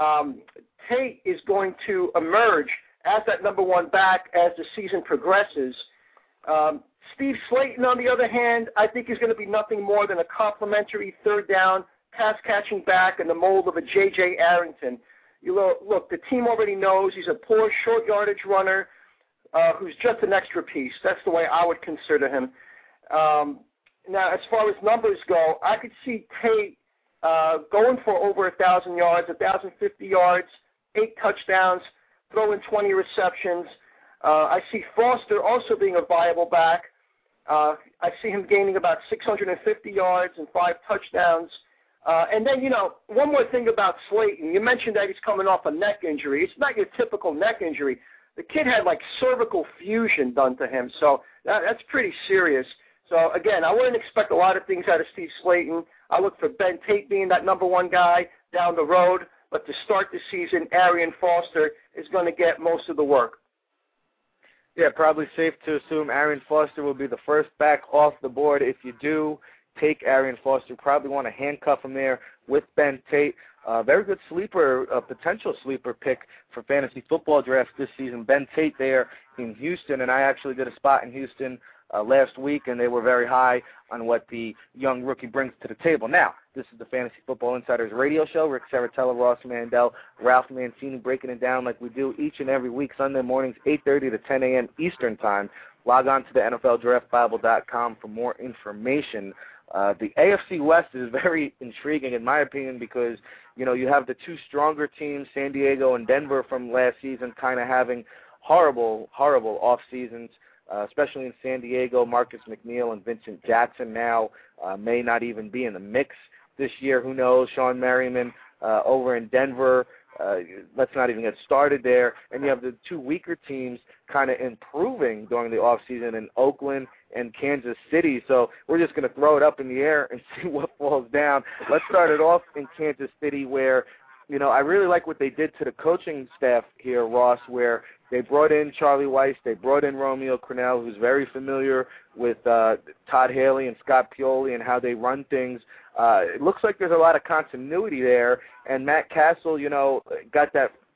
Tate is going to emerge as that number 1 back as the season progresses. Steve Slayton, on the other hand, I think is going to be nothing more than a complimentary third down, pass-catching back in the mold of a J.J. Arrington. Look, the team already knows he's a poor short yardage runner who's just an extra piece. That's the way I would consider him. Now, as far as numbers go, I could see Tate going for over 1,000 yards, 1,050 yards, 8 touchdowns, throwing 20 receptions. I see Foster also being a viable back. I see him gaining about 650 yards and 5 touchdowns. And then, one more thing about Slayton. You mentioned that he's coming off a neck injury. It's not your typical neck injury. The kid had, cervical fusion done to him, so that's pretty serious. So, again, I wouldn't expect a lot of things out of Steve Slayton. I look for Ben Tate being that number 1 guy down the road. But to start the season, Arian Foster is going to get most of the work. Yeah, probably safe to assume Arian Foster will be the first back off the board. If you do take Arian Foster, probably want to handcuff him there with Ben Tate. Very good sleeper, potential sleeper pick for fantasy football drafts this season. Ben Tate there in Houston, and I actually did a spot in Houston last week, and they were very high on what the young rookie brings to the table. Now, this is the Fantasy Football Insiders radio show. Rick Saratella, Ross Mandel, Ralph Mancini breaking it down like we do each and every week, Sunday mornings, 8:30 to 10 a.m. Eastern Time. Log on to the NFLDraftBible.com for more information. The AFC West is very intriguing, in my opinion, because, you have the 2 stronger teams, San Diego and Denver, from last season, kind of having horrible off seasons. Especially in San Diego, Marcus McNeil and Vincent Jackson now may not even be in the mix this year. Who knows? Sean Merriman over in Denver. Let's not even get started there. And you have the 2 weaker teams kind of improving during the offseason in Oakland and Kansas City. So we're just going to throw it up in the air and see what falls down. Let's start it off in Kansas City where, I really like what they did to the coaching staff here, Ross, where they brought in Charlie Weiss. They brought in Romeo Crennel, who's very familiar with Todd Haley and Scott Pioli and how they run things. It looks like there's a lot of continuity there. And Matt Castle, got that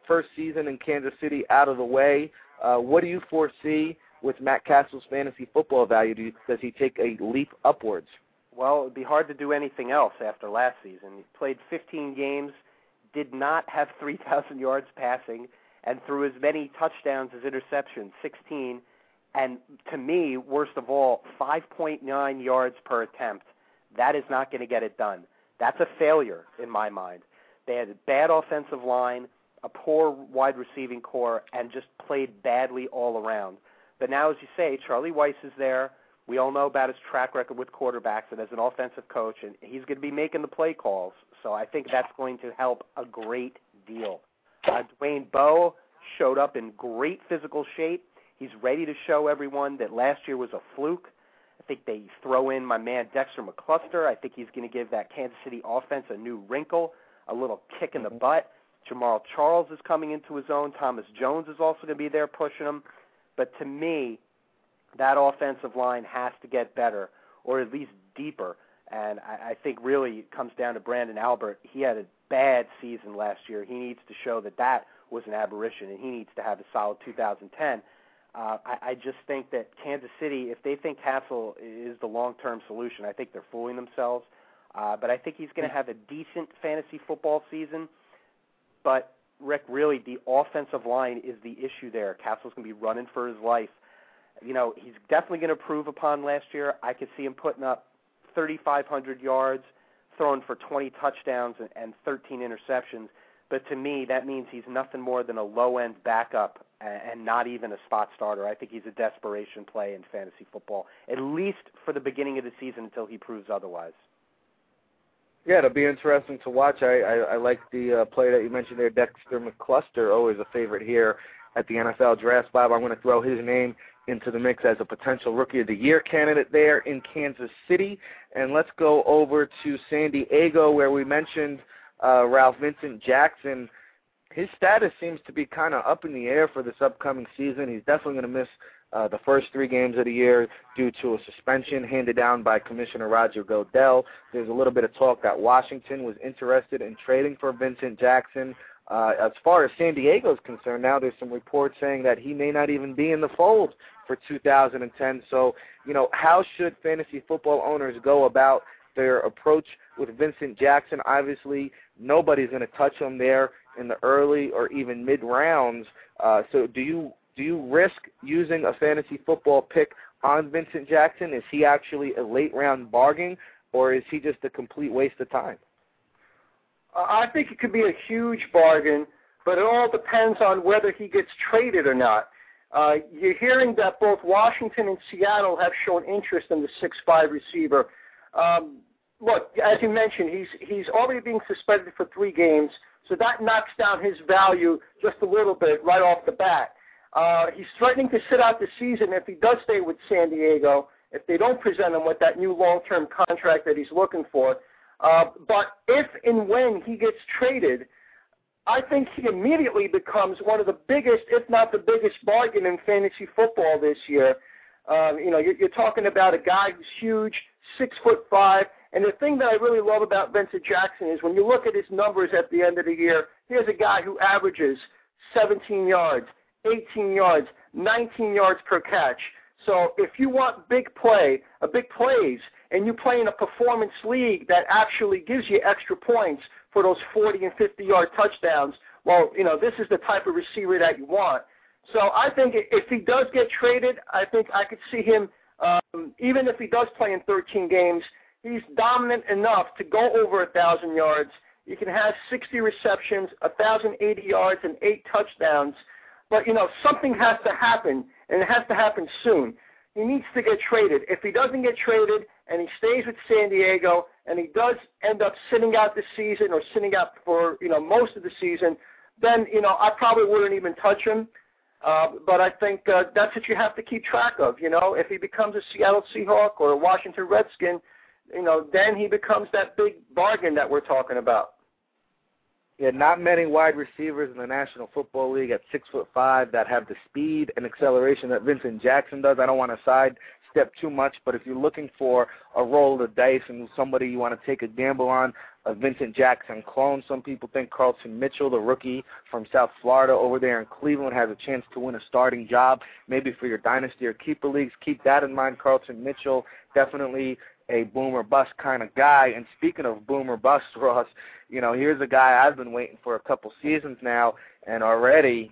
first season in Kansas City out of the way, what do you foresee with Matt Castle's fantasy football value? Does he take a leap upwards? Well, it would be hard to do anything else after last season. He played 15 games, did not have 3,000 yards passing, and threw as many touchdowns as interceptions, 16. And to me, worst of all, 5.9 yards per attempt. That is not going to get it done. That's a failure in my mind. They had a bad offensive line, a poor wide receiving core, and just played badly all around. But now, as you say, Charlie Weiss is there. We all know about his track record with quarterbacks and as an offensive coach, and he's going to be making the play calls. So I think that's going to help a great deal. Dwayne Bowe showed up in great physical shape. He's ready to show everyone that last year was a fluke. I think they throw in my man Dexter McCluster. I think he's going to give that Kansas City offense a new wrinkle, a little kick in the butt. Jamal Charles is coming into his own. Thomas Jones is also going to be there pushing him. But to me, that offensive line has to get better, or at least deeper. And I think really it comes down to Brandon Albert. He had a bad season last year. He needs to show that was an aberration, and he needs to have a solid 2010. I just think that Kansas City, if they think Castle is the long-term solution, I think they're fooling themselves. But I think he's going to have a decent fantasy football season. But, Rick, really, the offensive line is the issue there. Castle's going to be running for his life. You know, he's definitely going to improve upon last year. I could see him putting up 3,500 yards, throwing for 20 touchdowns and 13 interceptions. But to me, that means he's nothing more than a low-end backup and not even a spot starter. I think he's a desperation play in fantasy football, at least for the beginning of the season until he proves otherwise. Yeah, it'll be interesting to watch. I like the play that you mentioned there, Dexter McCluster, always a favorite here at the NFL Draft. Bob, I'm going to throw his name into the mix as a potential Rookie of the Year candidate there in Kansas City. And let's go over to San Diego, where we mentioned Ralph Vincent Jackson. His status seems to be kind of up in the air for this upcoming season. He's definitely going to miss the first 3 games of the year due to a suspension handed down by Commissioner Roger Goodell. There's a little bit of talk that Washington was interested in trading for Vincent Jackson. As far as San Diego is concerned, now there's some reports saying that he may not even be in the fold for 2010. So, you know, how should fantasy football owners go about their approach with Vincent Jackson? Obviously, nobody's going to touch him there in the early or even mid-rounds. So do you risk using a fantasy football pick on Vincent Jackson? Is he actually a late-round bargain, or is he just a complete waste of time? I think it could be a huge bargain, but it all depends on whether he gets traded or not. You're hearing that both Washington and Seattle have shown interest in the 6'5 receiver. Look, as you mentioned, he's already being suspended for 3 games, so that knocks down his value just a little bit right off the bat. He's threatening to sit out the season if he does stay with San Diego, if they don't present him with that new long-term contract that he's looking for. But if and when he gets traded, I think he immediately becomes one of the biggest, if not the biggest, bargain in fantasy football this year. You know, you're talking about a guy who's huge, 6'5", and the thing that I really love about Vincent Jackson is when you look at his numbers at the end of the year, here's a guy who averages 17 yards, 18 yards, 19 yards per catch. So if you want big plays, and you play in a performance league that actually gives you extra points for those 40 and 50-yard touchdowns, well, you know, this is the type of receiver that you want. So I think if he does get traded, I think I could see him, even if he does play in 13 games, he's dominant enough to go over 1,000 yards. You can have 60 receptions, 1,080 yards, and 8 touchdowns. But, you know, something has to happen, and it has to happen soon. He needs to get traded. If he doesn't get traded and he stays with San Diego and he does end up sitting out the season or sitting out for, you know, most of the season, then, you know, I probably wouldn't even touch him. But I think that's what you have to keep track of. You know, if he becomes a Seattle Seahawk or a Washington Redskin, you know, then he becomes that big bargain that we're talking about. Yeah, not many wide receivers in the National Football League at 6'5" that have the speed and acceleration that Vincent Jackson does. I don't want to sidestep too much, but if you're looking for a roll of the dice and somebody you want to take a gamble on, a Vincent Jackson clone, some people think Carlton Mitchell, the rookie from South Florida over there in Cleveland, has a chance to win a starting job, maybe for your dynasty or keeper leagues. Keep that in mind. Carlton Mitchell, definitely a boomer bust kind of guy. And speaking of boomer bust, Ross, here's a guy I've been waiting for a couple seasons now, and already,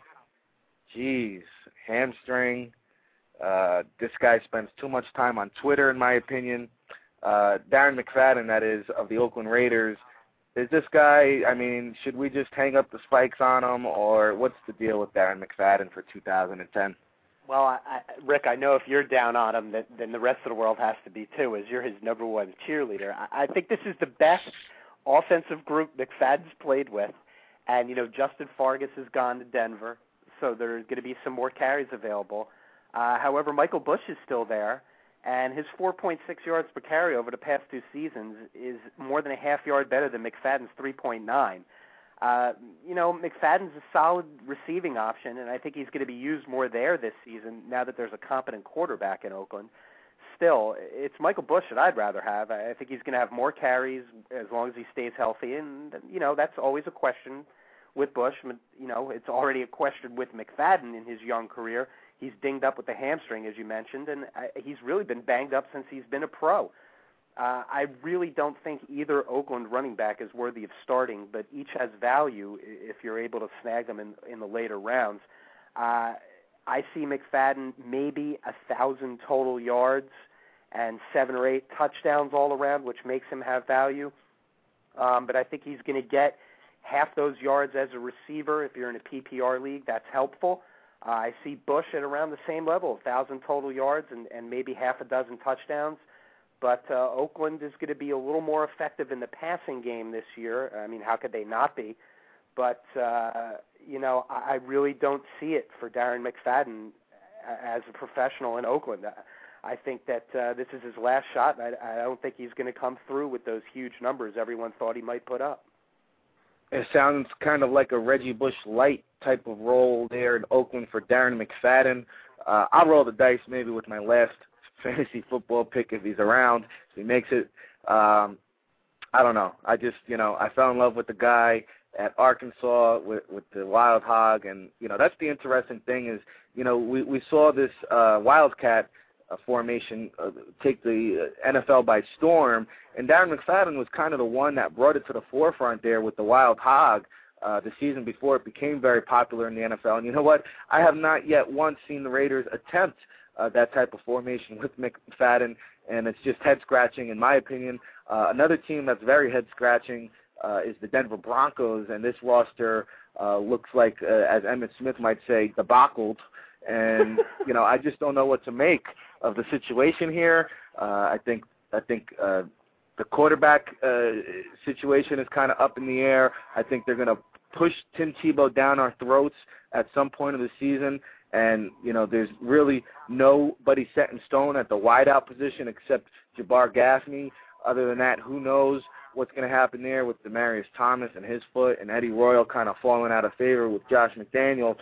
hamstring. This guy spends too much time on Twitter, in my opinion. Darren McFadden, that is, of the Oakland Raiders. Is this guy, should we just hang up the spikes on him, or what's the deal with Darren McFadden for 2010? Well, Rick, I know if you're down on him, then the rest of the world has to be too, as you're his number one cheerleader. I think this is the best offensive group McFadden's played with. And, Justin Fargas has gone to Denver, so there's going to be some more carries available. However, Michael Bush is still there, and his 4.6 yards per carry over the past 2 seasons is more than a half yard better than McFadden's 3.9. McFadden's a solid receiving option, and I think he's going to be used more there this season now that there's a competent quarterback in Oakland. Still, it's Michael Bush that I'd rather have. I think he's going to have more carries as long as he stays healthy, and, that's always a question with Bush. It's already a question with McFadden in his young career. He's dinged up with the hamstring, as you mentioned, and he's really been banged up since he's been a pro. I really don't think either Oakland running back is worthy of starting, but each has value if you're able to snag them in the later rounds. I see McFadden maybe 1,000 total yards and 7 or 8 touchdowns all around, which makes him have value. But I think he's going to get half those yards as a receiver. If you're in a PPR league, that's helpful. I see Bush at around the same level, 1,000 total yards and maybe half a dozen touchdowns. But Oakland is going to be a little more effective in the passing game this year. How could they not be? But, I really don't see it for Darren McFadden as a professional in Oakland. I think that this is his last shot, and I don't think he's going to come through with those huge numbers everyone thought he might put up. It sounds kind of like a Reggie Bush light type of role there in Oakland for Darren McFadden. I'll roll the dice maybe with my last fantasy football pick if he's around, if he makes it. I don't know. I just, I fell in love with the guy at Arkansas with the Wild Hog, and, that's the interesting thing is, we saw this Wildcat formation take the NFL by storm, and Darren McFadden was kind of the one that brought it to the forefront there with the Wild Hog the season before it became very popular in the NFL. And you know what? I have not yet once seen the Raiders attempt that type of formation with McFadden, and it's just head-scratching in my opinion. Another team that's very head-scratching is the Denver Broncos, and this roster looks like, as Emmitt Smith might say, debacled. And, I just don't know what to make of the situation here. I think the quarterback situation is kind of up in the air. I think they're going to push Tim Tebow down our throats at some point of the season. And, there's really nobody set in stone at the wideout position except Jabbar Gaffney. Other than that, who knows what's going to happen there with Demaryius Thomas and his foot, and Eddie Royal kind of falling out of favor with Josh McDaniel.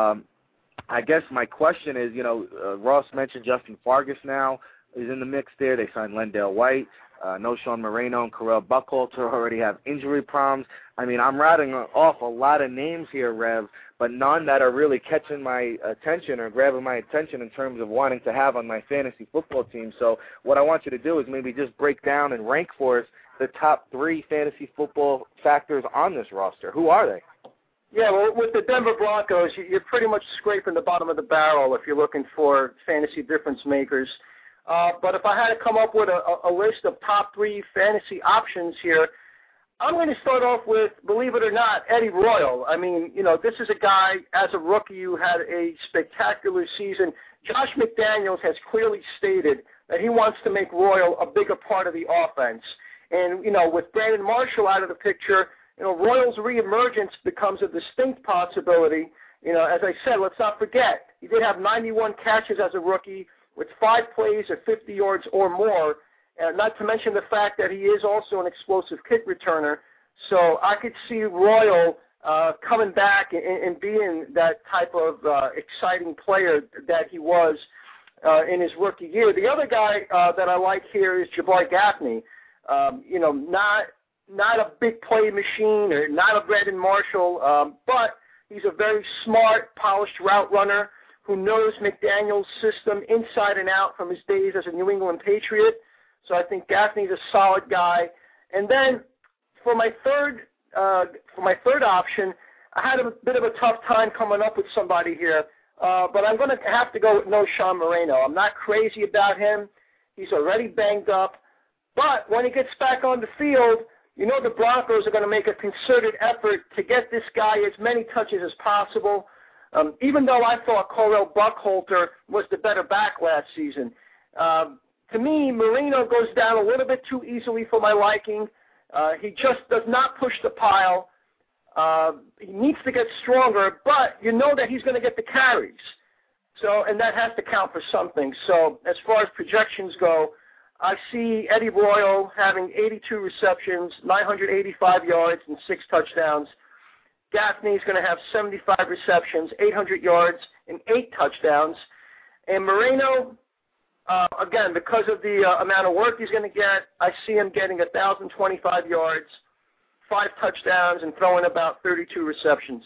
I guess my question is, Ross mentioned Justin Fargas now is in the mix there. They signed Lendale White. Noshawn Moreno and Correll Buckhalter already have injury problems. I'm rattling off a lot of names here, Rev, but none that are really catching my attention or grabbing my attention in terms of wanting to have on my fantasy football team. So what I want you to do is maybe just break down and rank for us the top 3 fantasy football factors on this roster. Who are they? Yeah, well, with the Denver Broncos, you're pretty much scraping the bottom of the barrel if you're looking for fantasy difference makers. But if I had to come up with a list of top 3 fantasy options here, I'm going to start off with, believe it or not, Eddie Royal. This is a guy, as a rookie, who had a spectacular season. Josh McDaniels has clearly stated that he wants to make Royal a bigger part of the offense. And, with Brandon Marshall out of the picture, Royal's reemergence becomes a distinct possibility. As I said, let's not forget, he did have 91 catches as a rookie with 5 plays of 50 yards or more, not to mention the fact that he is also an explosive kick returner. So I could see Royal coming back and being that type of exciting player that he was in his rookie year. The other guy that I like here is Jabbar Gaffney. Not a big play machine or not a Brandon Marshall, but he's a very smart, polished route runner who knows McDaniel's system inside and out from his days as a New England Patriot. So I think Gaffney's a solid guy. And then for my third option, I had a bit of a tough time coming up with somebody here, but I'm going to have to go with Knowshon Moreno. I'm not crazy about him. He's already banged up. But when he gets back on the field, the Broncos are going to make a concerted effort to get this guy as many touches as possible, even though I thought Correll Buckhalter was the better back last season. To me, Moreno goes down a little bit too easily for my liking. He just does not push the pile. He needs to get stronger, but that he's going to get the carries. So, and that has to count for something. So as far as projections go, I see Eddie Royal having 82 receptions, 985 yards, and 6 touchdowns. Gaffney's going to have 75 receptions, 800 yards, and 8 touchdowns. And Moreno, again, because of the amount of work he's going to get, I see him getting 1,025 yards, 5 touchdowns, and throwing about 32 receptions.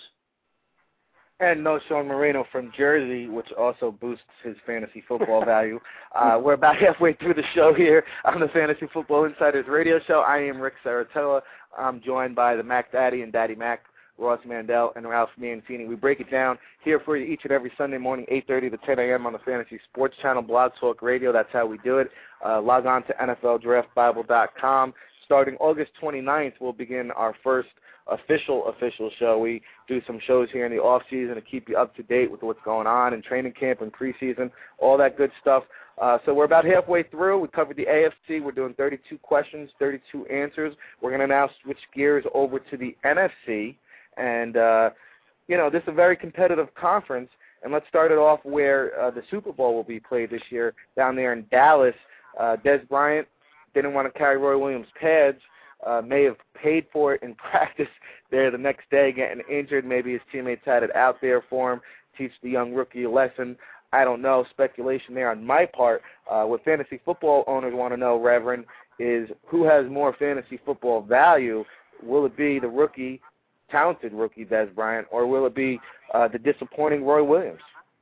And Knowshon Moreno from Jersey, which also boosts his fantasy football value. We're about halfway through the show here on the Fantasy Football Insiders radio show. I am Rick Saratella. I'm joined by the Mac Daddy and Daddy Mac, Ross Mandel, and Ralph Mancini. We break it down here for you each and every Sunday morning, 8:30 to 10 a.m. on the Fantasy Sports Channel, Blog Talk Radio. That's how we do it. Log on to NFLDraftBible.com. Starting August 29th, we'll begin our first official show. We do some shows here in the off season to keep you up to date with what's going on in training camp and preseason, all that good stuff. So we're about halfway through. We covered the AFC. We're doing 32 questions, 32 answers. We're going to now switch gears over to the NFC. And, this is a very competitive conference. And let's start it off where the Super Bowl will be played this year down there in Dallas. Dez Bryant didn't want to carry Roy Williams' pads. May have paid for it in practice there the next day, getting injured. Maybe his teammates had it out there for him, teach the young rookie a lesson. I don't know. Speculation there on my part. What fantasy football owners want to know, Reverend, is who has more fantasy football value? Will it be the rookie, talented rookie Dez Bryant, or will it be the disappointing Roy Williams?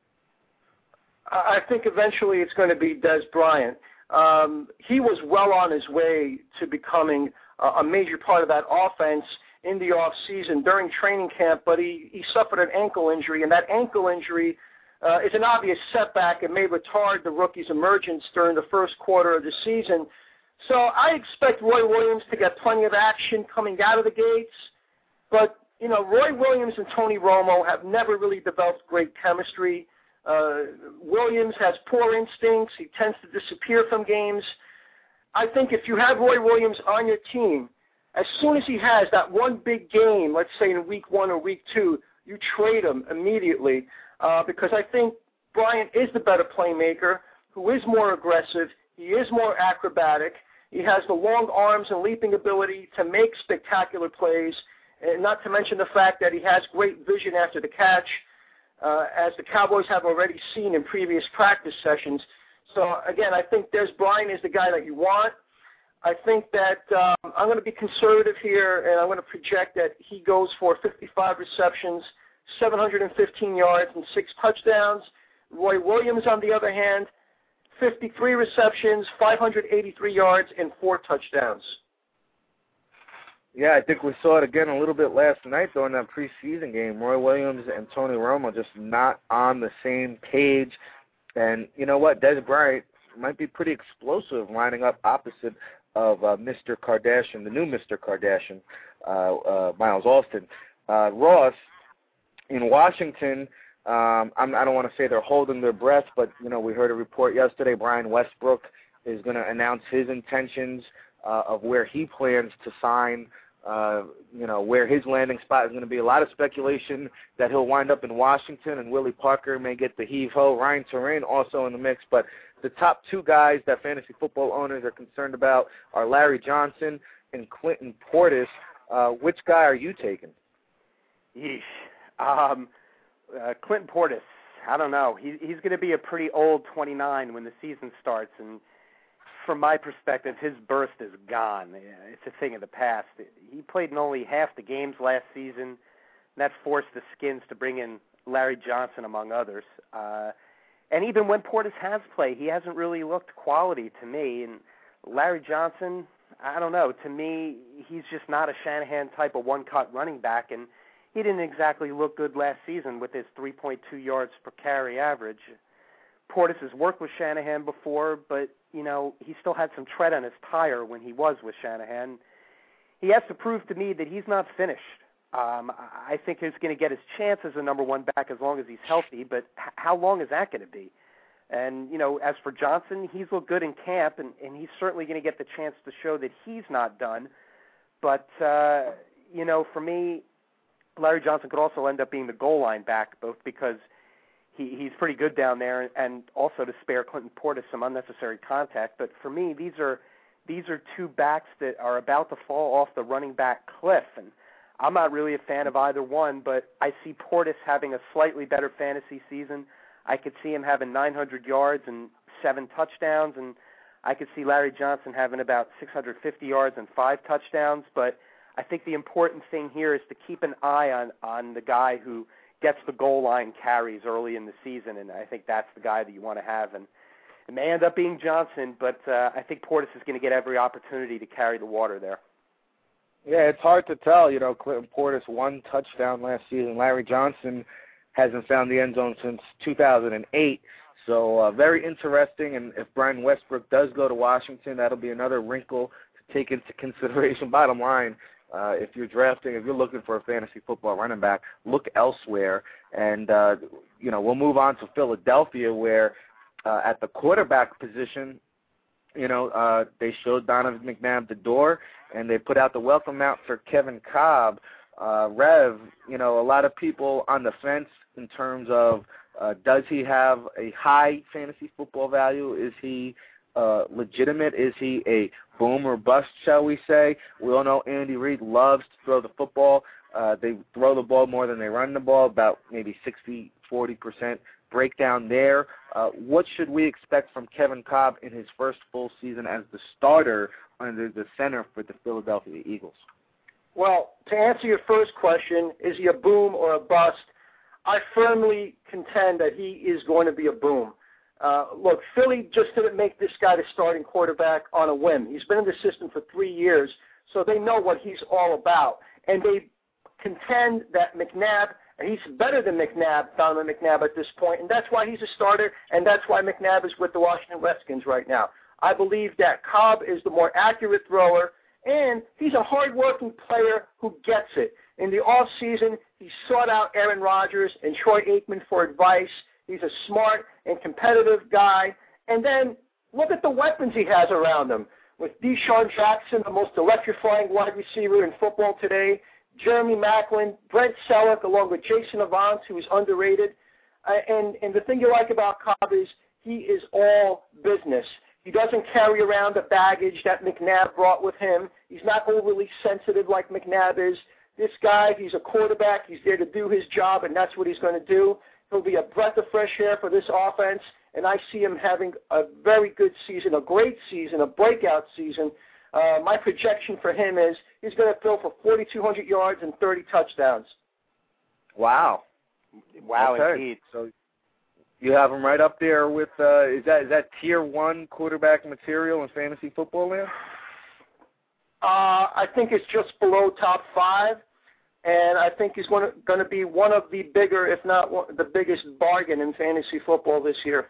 I think eventually it's going to be Dez Bryant. He was well on his way to becoming a major part of that offense in the off season during training camp, but he suffered an ankle injury, and that ankle injury is an obvious setback and may retard the rookie's emergence during the first quarter of the season. So I expect Roy Williams to get plenty of action coming out of the gates, but Roy Williams and Tony Romo have never really developed great chemistry. Williams has poor instincts. He tends to disappear from games. I think if you have Roy Williams on your team, as soon as he has that one big game, let's say in week 1 or week 2, you trade him immediately because I think Bryant is the better playmaker, who is more aggressive. He is more acrobatic. He has the long arms and leaping ability to make spectacular plays, and not to mention the fact that he has great vision after the catch, as the Cowboys have already seen in previous practice sessions. So, again, I think Dez Bryant is the guy that you want. I think that I'm going to be conservative here, and I'm going to project that he goes for 55 receptions, 715 yards, and 6 touchdowns. Roy Williams, on the other hand, 53 receptions, 583 yards, and 4 touchdowns. Yeah, I think we saw it again a little bit last night, though, in that preseason game. Roy Williams and Tony Romo just not on the same page. And you know what? Dez Bryant might be pretty explosive lining up opposite of Mr. Kardashian, the new Mr. Kardashian, Miles Austin. Ross, in Washington, I don't want to say they're holding their breath, but, we heard a report yesterday. Brian Westbrook is going to announce his intentions of where he plans to sign, where his landing spot is going to be. A lot of speculation that he'll wind up in Washington, and Willie Parker may get the heave-ho. Ryan Turin also in the mix. But the top 2 guys that fantasy football owners are concerned about are Larry Johnson and Clinton Portis. Which guy are you taking? Yeesh. Clinton Portis. I don't know. He's going to be a pretty old 29 when the season starts, and from my perspective, his burst is gone. It's a thing of the past. He played in only half the games last season, and that forced the Skins to bring in Larry Johnson, among others. And even when Portis has played, he hasn't really looked quality to me. And Larry Johnson, I don't know. To me, he's just not a Shanahan type of one-cut running back, and he didn't exactly look good last season with his 3.2 yards per carry average. Portis has worked with Shanahan before, but, he still had some tread on his tire when he was with Shanahan. He has to prove to me that he's not finished. I think he's going to get his chance as a number one back as long as he's healthy, but how long is that going to be? And, as for Johnson, he's looked good in camp, and he's certainly going to get the chance to show that he's not done. But, for me, Larry Johnson could also end up being the goal line back, both because he's pretty good down there and also to spare Clinton Portis some unnecessary contact. But for me, these are two backs that are about to fall off the running back cliff, and I'm not really a fan of either one, but I see Portis having a slightly better fantasy season. I could see him having 900 yards and 7 touchdowns, and I could see Larry Johnson having about 650 yards and 5 touchdowns. But I think the important thing here is to keep an eye on the guy who gets the goal line carries early in the season, and I think that's the guy that you want to have. And it may end up being Johnson, but I think Portis is going to get every opportunity to carry the water there. Yeah, it's hard to tell. Clinton Portis 1 touchdown last season. Larry Johnson hasn't found the end zone since 2008. So very interesting. And if Brian Westbrook does go to Washington, that'll be another wrinkle to take into consideration. Bottom line, if you're looking for a fantasy football running back, look elsewhere. And, we'll move on to Philadelphia where at the quarterback position, they showed Donovan McNabb the door, and they put out the welcome out for Kevin Kolb. Rev, a lot of people on the fence in terms of does he have a high fantasy football value? Is he legitimate? Is he a boom or bust, shall we say? We all know Andy Reid loves to throw the football. They throw the ball more than they run the ball, about maybe 60-40% breakdown there. What should we expect from Kevin Kolb in his first full season as the starter under the center for the Philadelphia Eagles? Well, to answer your first question, is he a boom or a bust? I firmly contend that he is going to be a boom. Look, Philly just didn't make this guy the starting quarterback on a whim. He's been in the system for 3 years, so they know what he's all about. And they contend that McNabb, and he's better than Donovan McNabb at this point, and that's why he's a starter, and that's why McNabb is with the Washington Redskins right now. I believe that Kolb is the more accurate thrower, and he's a hard-working player who gets it. In the offseason, he sought out Aaron Rodgers and Troy Aikman for advice. He's a smart and competitive guy. And then look at the weapons he has around him. With Deshaun Jackson, the most electrifying wide receiver in football today, Jeremy Maclin, Brent Selleck, along with Jason Avant, who is underrated. And the thing you like about Kolb is he is all business. He doesn't carry around the baggage that McNabb brought with him. He's not overly sensitive like McNabb is. This guy, he's a quarterback. He's there to do his job, and that's what he's going to do. He'll be a breath of fresh air for this offense, and I see him having a very good season, a great season, a breakout season. My projection for him is he's going to throw for 4,200 yards and 30 touchdowns. Wow. Okay. Indeed. So you have him right up there with is that tier 1 quarterback material in fantasy football land? I think it's just below top 5, and I think he's going to be one of the bigger, if not the biggest bargain in fantasy football this year.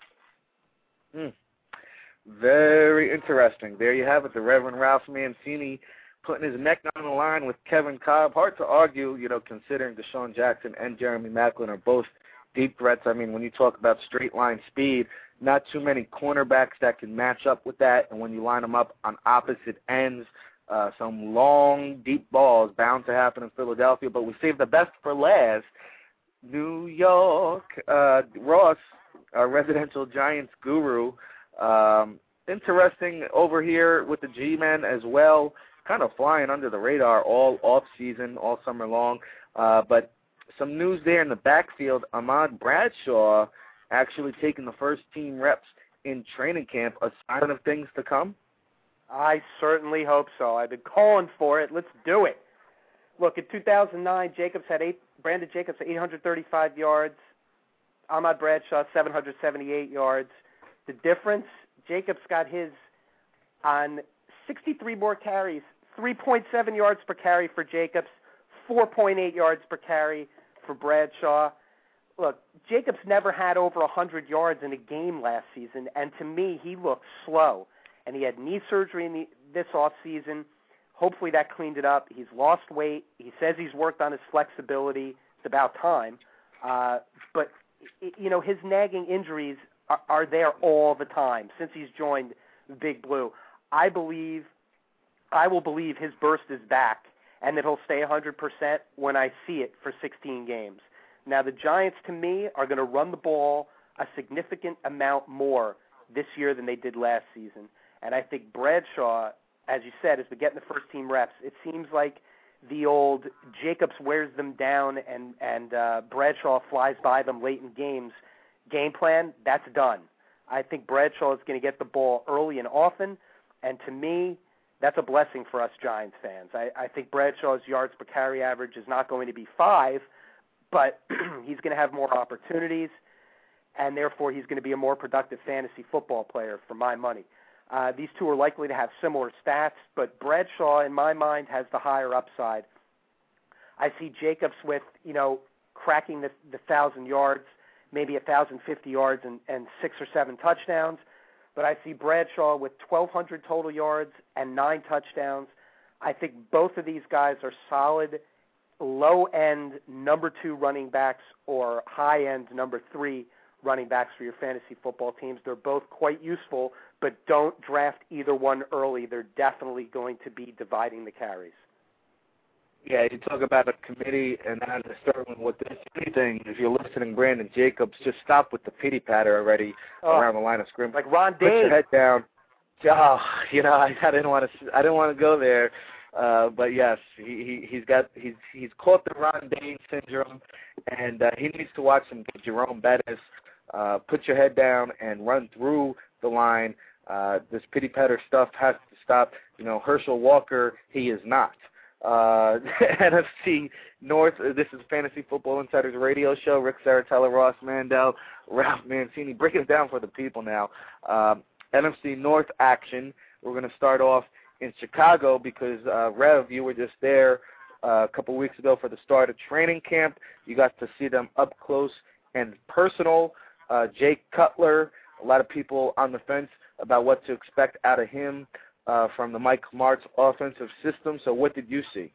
Very interesting. There you have it, the Reverend Ralph Mancini putting his neck on the line with Kevin Kolb. Hard to argue, considering Deshaun Jackson and Jeremy Maclin are both deep threats. I mean, when you talk about straight line speed, not too many cornerbacks that can match up with that. And when you line them up on opposite ends, some long, deep balls bound to happen in Philadelphia. But we saved the best for last. New York, Ross, our residential Giants guru. Interesting over here with the G-men as well. kind of flying under the radar all off season, all summer long. But some news there in the backfield, Ahmad Bradshaw actually taking the first team reps in training camp, a sign of things to come? I certainly hope so. I've been calling for it. Let's do it. Look, in 2009, Brandon Jacobs had 835 yards. Ahmad Bradshaw, 778 yards. The difference, Jacobs got his on 63 more carries, 3.7 yards per carry for Jacobs, 4.8 yards per carry for Bradshaw. Look, Jacobs never had over 100 yards in a game last season, and to me, he looked slow. And he had knee surgery this offseason. Hopefully that cleaned it up. He's lost weight. He says he's worked on his flexibility. It's about time. But, his nagging injuries are there all the time since he's joined Big Blue. I will believe his burst is back and that he'll stay 100% when I see it for 16 games. Now, the Giants, to me, are going to run the ball a significant amount more this year than they did last season. And I think Bradshaw, as you said, has been getting the first-team reps. It seems like the old Jacobs wears them down and Bradshaw flies by them late in games game plan. That's done. I think Bradshaw is going to get the ball early and often, and to me, that's a blessing for us Giants fans. I think Bradshaw's yards per carry average is not going to be 5, but he's going to have more opportunities, and therefore he's going to be a more productive fantasy football player for my money. These two are likely to have similar stats, but Bradshaw, in my mind, has the higher upside. I see Jacobs with, cracking the 1,000 yards, maybe 1,050 yards and 6 or 7 touchdowns. But I see Bradshaw with 1,200 total yards and 9 touchdowns. I think both of these guys are solid low-end number 2 running backs or high-end number 3 running backs for your fantasy football teams. They're both quite useful, but don't draft either one early. They're definitely going to be dividing the carries. Yeah, you talk about a committee, and then Sterling with this anything. If you're listening, Brandon Jacobs, just stop with the pity patter already around the line of scrimmage. Like Ron Put Dane. your head down. Oh, I didn't want to go there, but yes, he's caught the Ron Dane syndrome, and he needs to watch some Jerome Bettis. Put your head down and run through the line. This pity patter stuff has to stop. Herschel Walker, he is not. NFC North, this is Fantasy Football Insiders radio show. Rick Saratella, Ross Mandel, Ralph Mancini. Breaking it down for the people now. NFC North action. We're going to start off in Chicago because, Rev, you were just there a couple weeks ago for the start of training camp. You got to see them up close and personal. Jake Cutler, a lot of people on the fence about what to expect out of him from the Mike Martz offensive system. So what did you see?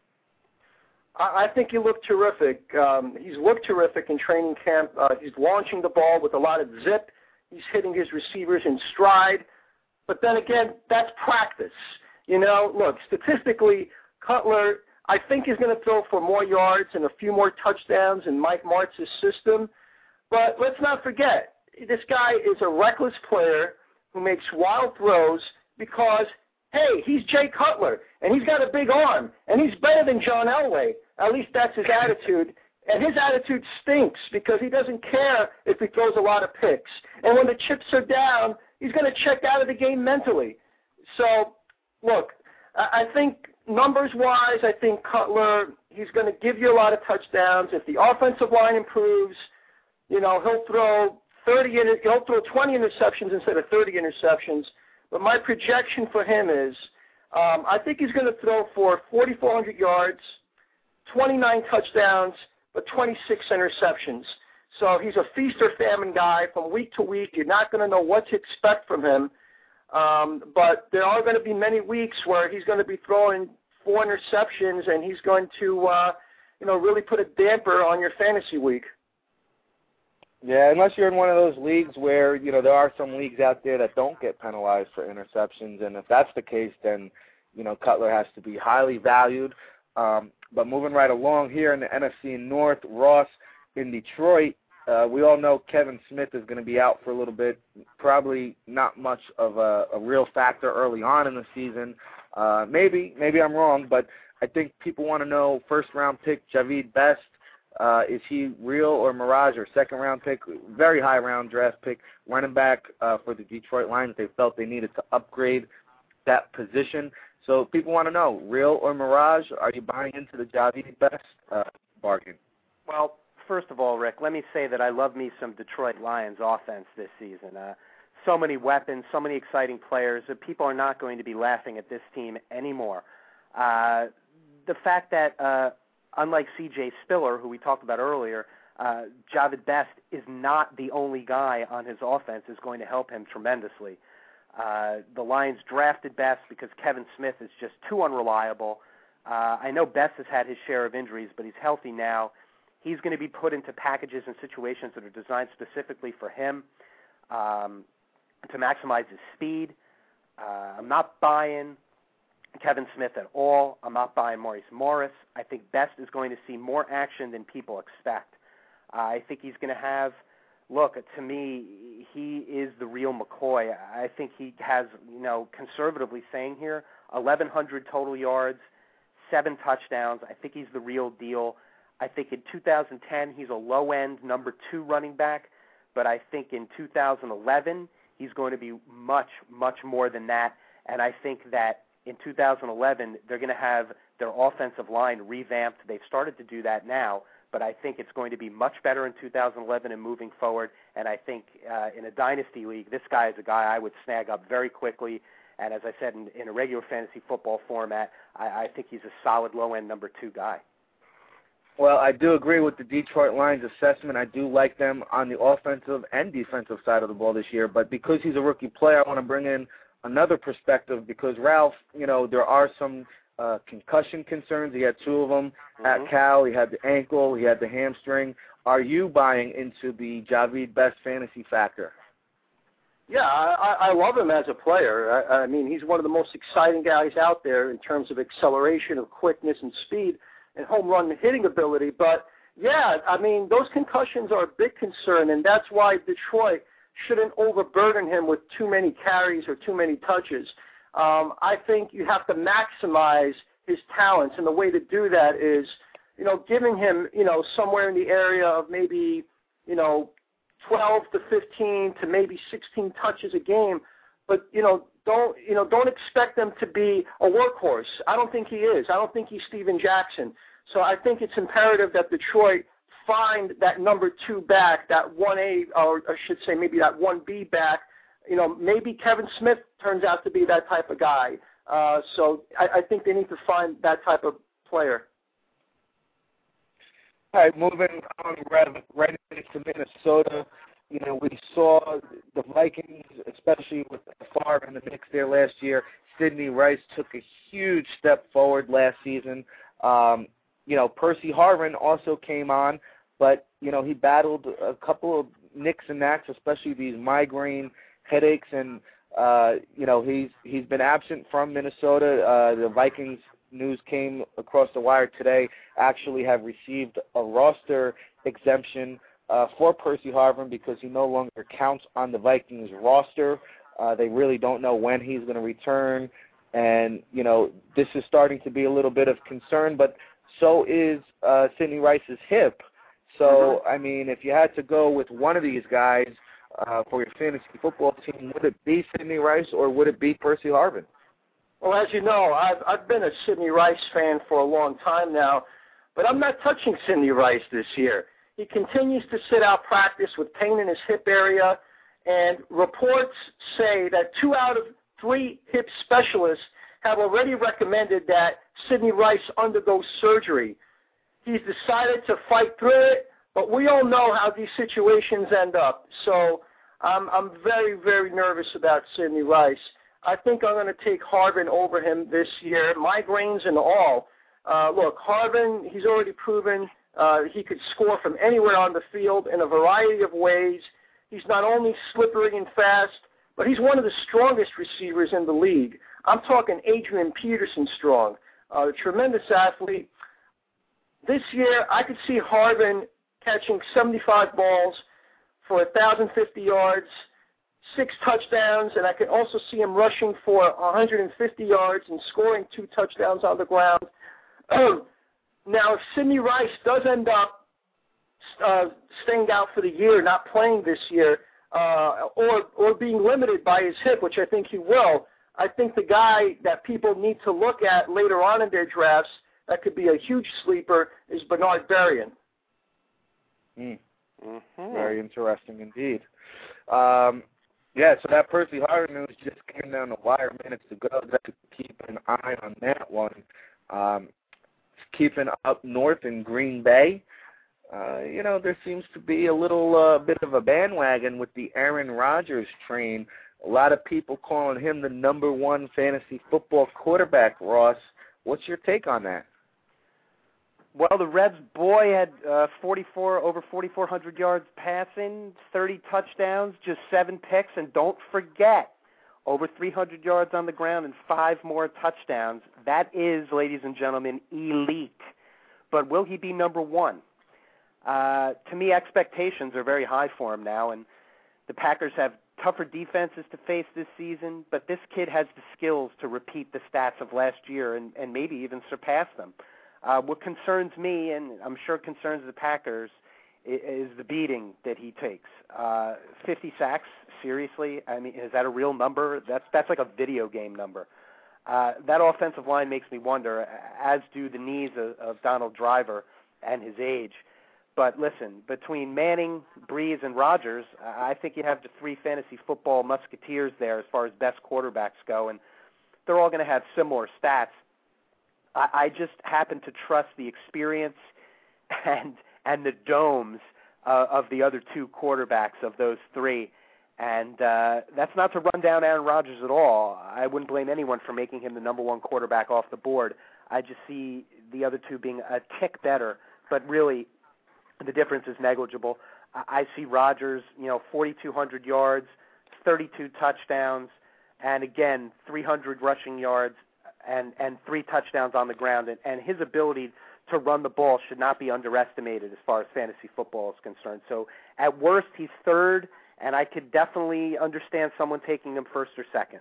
I think he looked terrific. He's looked terrific in training camp. He's launching the ball with a lot of zip. He's hitting his receivers in stride. But then again, that's practice. Look, statistically, Cutler, I think, is going to throw for more yards and a few more touchdowns in Mike Martz's system. But let's not forget, this guy is a reckless player who makes wild throws because, hey, he's Jay Cutler, and he's got a big arm, and he's better than John Elway. At least that's his attitude. And his attitude stinks because he doesn't care if he throws a lot of picks. And when the chips are down, he's going to check out of the game mentally. So, look, I think numbers-wise, I think Cutler, he's going to give you a lot of touchdowns. If the offensive line improves, he'll throw 20 interceptions instead of 30 interceptions. But my projection for him is I think he's going to throw for 4,400 yards, 29 touchdowns, but 26 interceptions. So he's a feast or famine guy from week to week. You're not going to know what to expect from him. But there are going to be many weeks where he's going to be throwing 4 interceptions, and he's going to, really put a damper on your fantasy week. Yeah, unless you're in one of those leagues where, there are some leagues out there that don't get penalized for interceptions, and if that's the case, then, Cutler has to be highly valued. But moving right along here in the NFC North, Ross in Detroit, we all know Kevin Smith is going to be out for a little bit, probably not much of a real factor early on in the season. Maybe I'm wrong, but I think people want to know first-round pick Javid Best. Is he real or mirage, or second-round pick? Very high-round draft pick, running back for the Detroit Lions. They felt they needed to upgrade that position. So people want to know, real or mirage? Are you buying into the Javid Best bargain? Well, first of all, Rick, let me say that I love me some Detroit Lions offense this season. So many weapons, so many exciting players. People are not going to be laughing at this team anymore. The fact that, unlike C.J. Spiller, who we talked about earlier, Javid Best is not the only guy on his offense is going to help him tremendously. The Lions drafted Best because Kevin Smith is just too unreliable. I know Best has had his share of injuries, but he's healthy now. He's going to be put into packages and situations that are designed specifically for him to maximize his speed. I'm not buying Kevin Smith at all. I'm not buying Maurice Morris. I think Best is going to see more action than people expect. I think he's going to have, look, to me, he is the real McCoy. I think he has, conservatively saying here, 1,100 total yards, 7 touchdowns. I think he's the real deal. I think in 2010 he's a low-end number 2 running back, but I think in 2011 he's going to be much, much more than that, and I think that in 2011 they're going to have their offensive line revamped. They've started to do that now, but I think it's going to be much better in 2011 and moving forward, and I think in a dynasty league, this guy is a guy I would snag up very quickly, and as I said, in a regular fantasy football format, I think he's a solid low-end number 2 guy. Well, I do agree with the Detroit Lions assessment. I do like them on the offensive and defensive side of the ball this year. But because he's a rookie player, I want to bring in another perspective because, Ralph, there are some concussion concerns. He had 2 of them at Cal. He had the ankle. He had the hamstring. Are you buying into the Javid Best fantasy factor? Yeah, I love him as a player. I mean, he's one of the most exciting guys out there in terms of acceleration, of quickness and speed, and home run hitting ability. But, yeah, I mean, those concussions are a big concern, and that's why Detroit shouldn't overburden him with too many carries or too many touches. I think you have to maximize his talents, and the way to do that is, giving him, somewhere in the area of maybe, 12 to 15 to maybe 16 touches a game. But, don't expect him to be a workhorse. I don't think he is. I don't think he's Steven Jackson. So I think it's imperative that Detroit find that number 2 back, that 1A, or I should say maybe that 1B back. Maybe Kevin Smith turns out to be that type of guy. So I think they need to find that type of player. All right, moving on right into Minnesota. We saw the Vikings, especially with Favre in the mix there last year. Sidney Rice took a huge step forward last season. Percy Harvin also came on, but, he battled a couple of nicks and knacks, especially these migraine headaches, and, he's been absent from Minnesota. The Vikings news came across the wire today, actually have received a roster exemption for Percy Harvin because he no longer counts on the Vikings roster. They really don't know when he's going to return, and, this is starting to be a little bit of concern, but so is Sidney Rice's hip. So, I mean, if you had to go with one of these guys for your fantasy football team, would it be Sidney Rice or would it be Percy Harvin? Well, as you know, I've been a Sidney Rice fan for a long time now, but I'm not touching Sidney Rice this year. He continues to sit out practice with pain in his hip area, and reports say that 2 out of 3 hip specialists have already recommended that Sidney Rice undergo surgery. He's decided to fight through it, but we all know how these situations end up. So I'm very, very nervous about Sidney Rice. I think I'm going to take Harvin over him this year, migraines and all. Look, Harvin, he's already proven he could score from anywhere on the field in a variety of ways. He's not only slippery and fast, but he's one of the strongest receivers in the league. I'm talking Adrian Peterson strong, a tremendous athlete. This year, I could see Harvin catching 75 balls for 1,050 yards, 6 touchdowns, and I can also see him rushing for 150 yards and scoring 2 touchdowns on the ground. Now, if Sidney Rice does end up staying out for the year, not playing this year, or being limited by his hip, which I think he will, I think the guy that people need to look at later on in their drafts that could be a huge sleeper is Bernard Berrian. Very interesting indeed. So that Percy Harvin news just came down the wire minutes ago. Just to keep an eye on that one. Keeping up north in Green Bay, there seems to be a little bit of a bandwagon with the Aaron Rodgers train. A lot of people calling him the number 1 fantasy football quarterback, Ross. What's your take on that? Well, the Reds' boy had over 4,400 yards passing, 30 touchdowns, just 7 picks, and don't forget, over 300 yards on the ground and 5 more touchdowns. That is, ladies and gentlemen, elite. But will he be number 1? To me, expectations are very high for him now, and the Packers have tougher defenses to face this season, but this kid has the skills to repeat the stats of last year and maybe even surpass them. What concerns me, and I'm sure concerns the Packers, is the beating that he takes. 50 sacks, seriously? I mean, is that a real number? That's like a video game number. That offensive line makes me wonder, as do the knees of Donald Driver and his age. But listen, between Manning, Breeze, and Rodgers, I think you have the 3 fantasy football musketeers there as far as best quarterbacks go, and they're all going to have similar stats. I just happen to trust the experience and the domes of the other 2 quarterbacks of those 3. And that's not to run down Aaron Rodgers at all. I wouldn't blame anyone for making him the number 1 quarterback off the board. I just see the other 2 being a tick better, but really the difference is negligible. I see Rodgers, 4,200 yards, 32 touchdowns, and again, 300 rushing yards and 3 touchdowns on the ground. And his ability to run the ball should not be underestimated as far as fantasy football is concerned. So at worst, he's 3rd, and I could definitely understand someone taking him 1st or 2nd.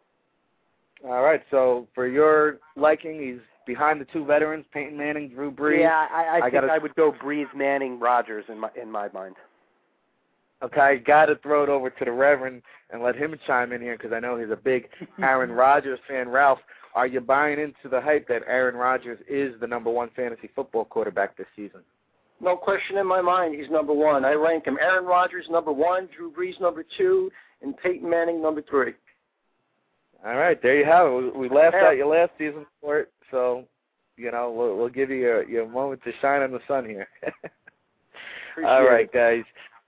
All right, so for your liking, he's behind the 2 veterans, Peyton Manning, Drew Brees. Yeah, I think I would go Brees, Manning, Rodgers in my mind. Okay, got to throw it over to the Reverend and let him chime in here because I know he's a big Aaron Rodgers fan. Ralph, are you buying into the hype that Aaron Rodgers is the number 1 fantasy football quarterback this season? No question in my mind, he's number 1. I rank him Aaron Rodgers number 1, Drew Brees number 2, and Peyton Manning number 3. All right, there you have it. We laughed at you last season for it, so we'll give you your moment to shine in the sun here. All right, guys.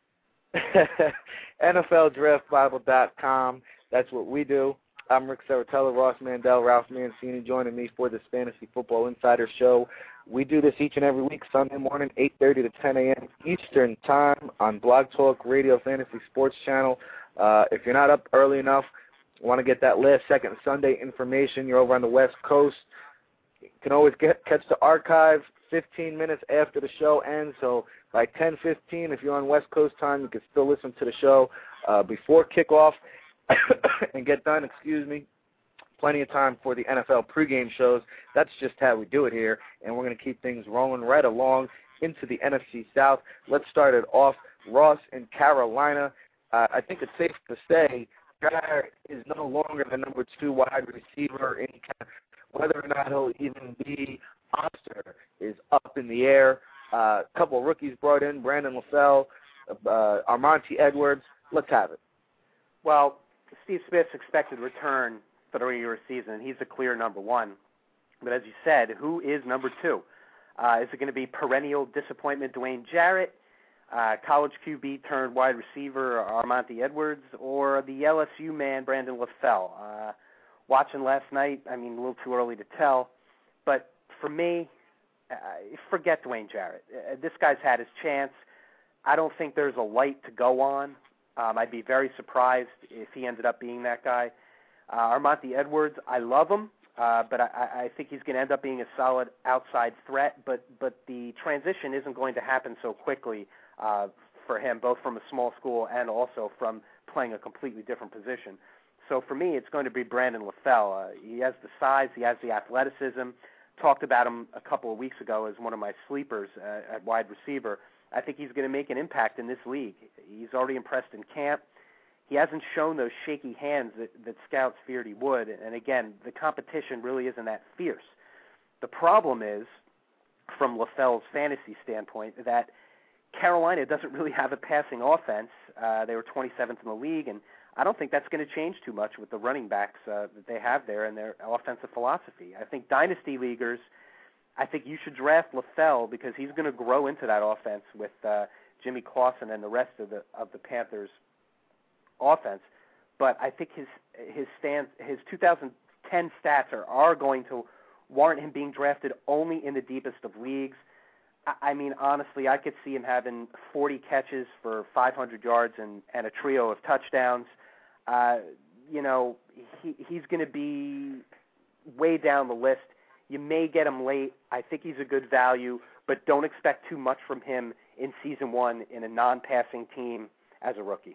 NFLDraftBible.com. That's what we do. I'm Rick Saratella, Ross Mandel, Ralph Mancini joining me for this Fantasy Football Insider Show. We do this each and every week, Sunday morning, 8:30 to 10 a.m. Eastern Time on Blog Talk Radio Fantasy Sports Channel. If you're not up early enough, want to get that last-second Sunday information, you're over on the West Coast, you can always catch the archive 15 minutes after the show ends. So by 10:15, if you're on West Coast time, you can still listen to the show before kickoff and get done, plenty of time for the NFL pregame shows. That's just how we do it here, and we're going to keep things rolling right along into the NFC South. Let's start it off. Ross in Carolina. I think it's safe to say Garrett is no longer the number 2 wide receiver in Canada. Whether or not he'll even be Oster is up in the air. A couple of rookies brought in, Brandon LaFell, Armonte Edwards. Let's have it. Well, Steve Smith's expected return for the regular season, he's a clear number 1. But as you said, who is number 2? Is it going to be perennial disappointment Dwayne Jarrett, college QB turned wide receiver Armonte Edwards, or the LSU man Brandon LaFell? Watching last night, a little too early to tell. But for me, forget Dwayne Jarrett. This guy's had his chance. I don't think there's a light to go on. I'd be very surprised if he ended up being that guy. Armonte Edwards, I love him, but I think he's going to end up being a solid outside threat. But the transition isn't going to happen so quickly for him, both from a small school and also from playing a completely different position. So for me, it's going to be Brandon LaFell. He has the size, he has the athleticism. Talked about him a couple of weeks ago as one of my sleepers at wide receiver. I think he's going to make an impact in this league. He's already impressed in camp. He hasn't shown those shaky hands that scouts feared he would. And again, the competition really isn't that fierce. The problem is, from LaFell's fantasy standpoint, that Carolina doesn't really have a passing offense. They were 27th in the league, and I don't think that's going to change too much with the running backs that they have there and their offensive philosophy. I think dynasty leaguers, I think you should draft LaFell because he's going to grow into that offense with Jimmy Clausen and the rest of the Panthers' offense. But I think his 2010 stats are going to warrant him being drafted only in the deepest of leagues. I mean, honestly, I could see him having 40 catches for 500 yards and a trio of touchdowns. He's going to be way down the list. You may get him late. I think he's a good value, but don't expect too much from him in season one in a non-passing team as a rookie.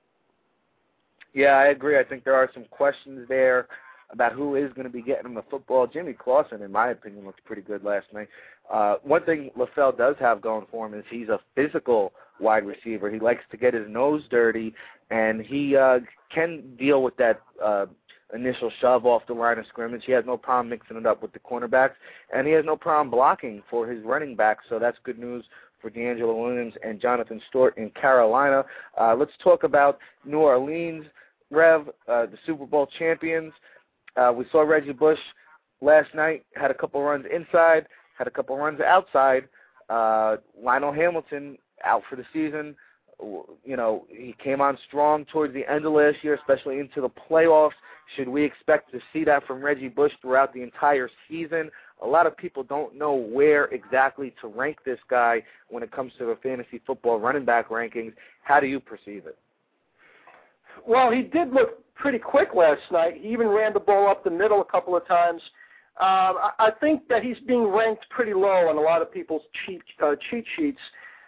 Yeah, I agree. I think there are some questions there about who is going to be getting him the football. Jimmy Clausen, in my opinion, looked pretty good last night. One thing LaFell does have going for him is he's a physical wide receiver. He likes to get his nose dirty, and he can deal with that initial shove off the line of scrimmage. He has no problem mixing it up with the cornerbacks, and he has no problem blocking for his running backs, so that's good news for DeAngelo Williams and Jonathan Stewart in Carolina. Let's talk about New Orleans, Rev, the Super Bowl champions. We saw Reggie Bush last night, had a couple runs inside, had a couple runs outside. Lionel Hamilton out for the season. You know, he came on strong towards the end of last year, especially into the playoffs. Should we expect to see that from Reggie Bush throughout the entire season? A lot of people don't know where exactly to rank this guy when it comes to the fantasy football running back rankings. How do you perceive it? Well, he did look pretty quick last night. He even ran the ball up the middle a couple of times. I think that he's being ranked pretty low on a lot of people's cheat sheets.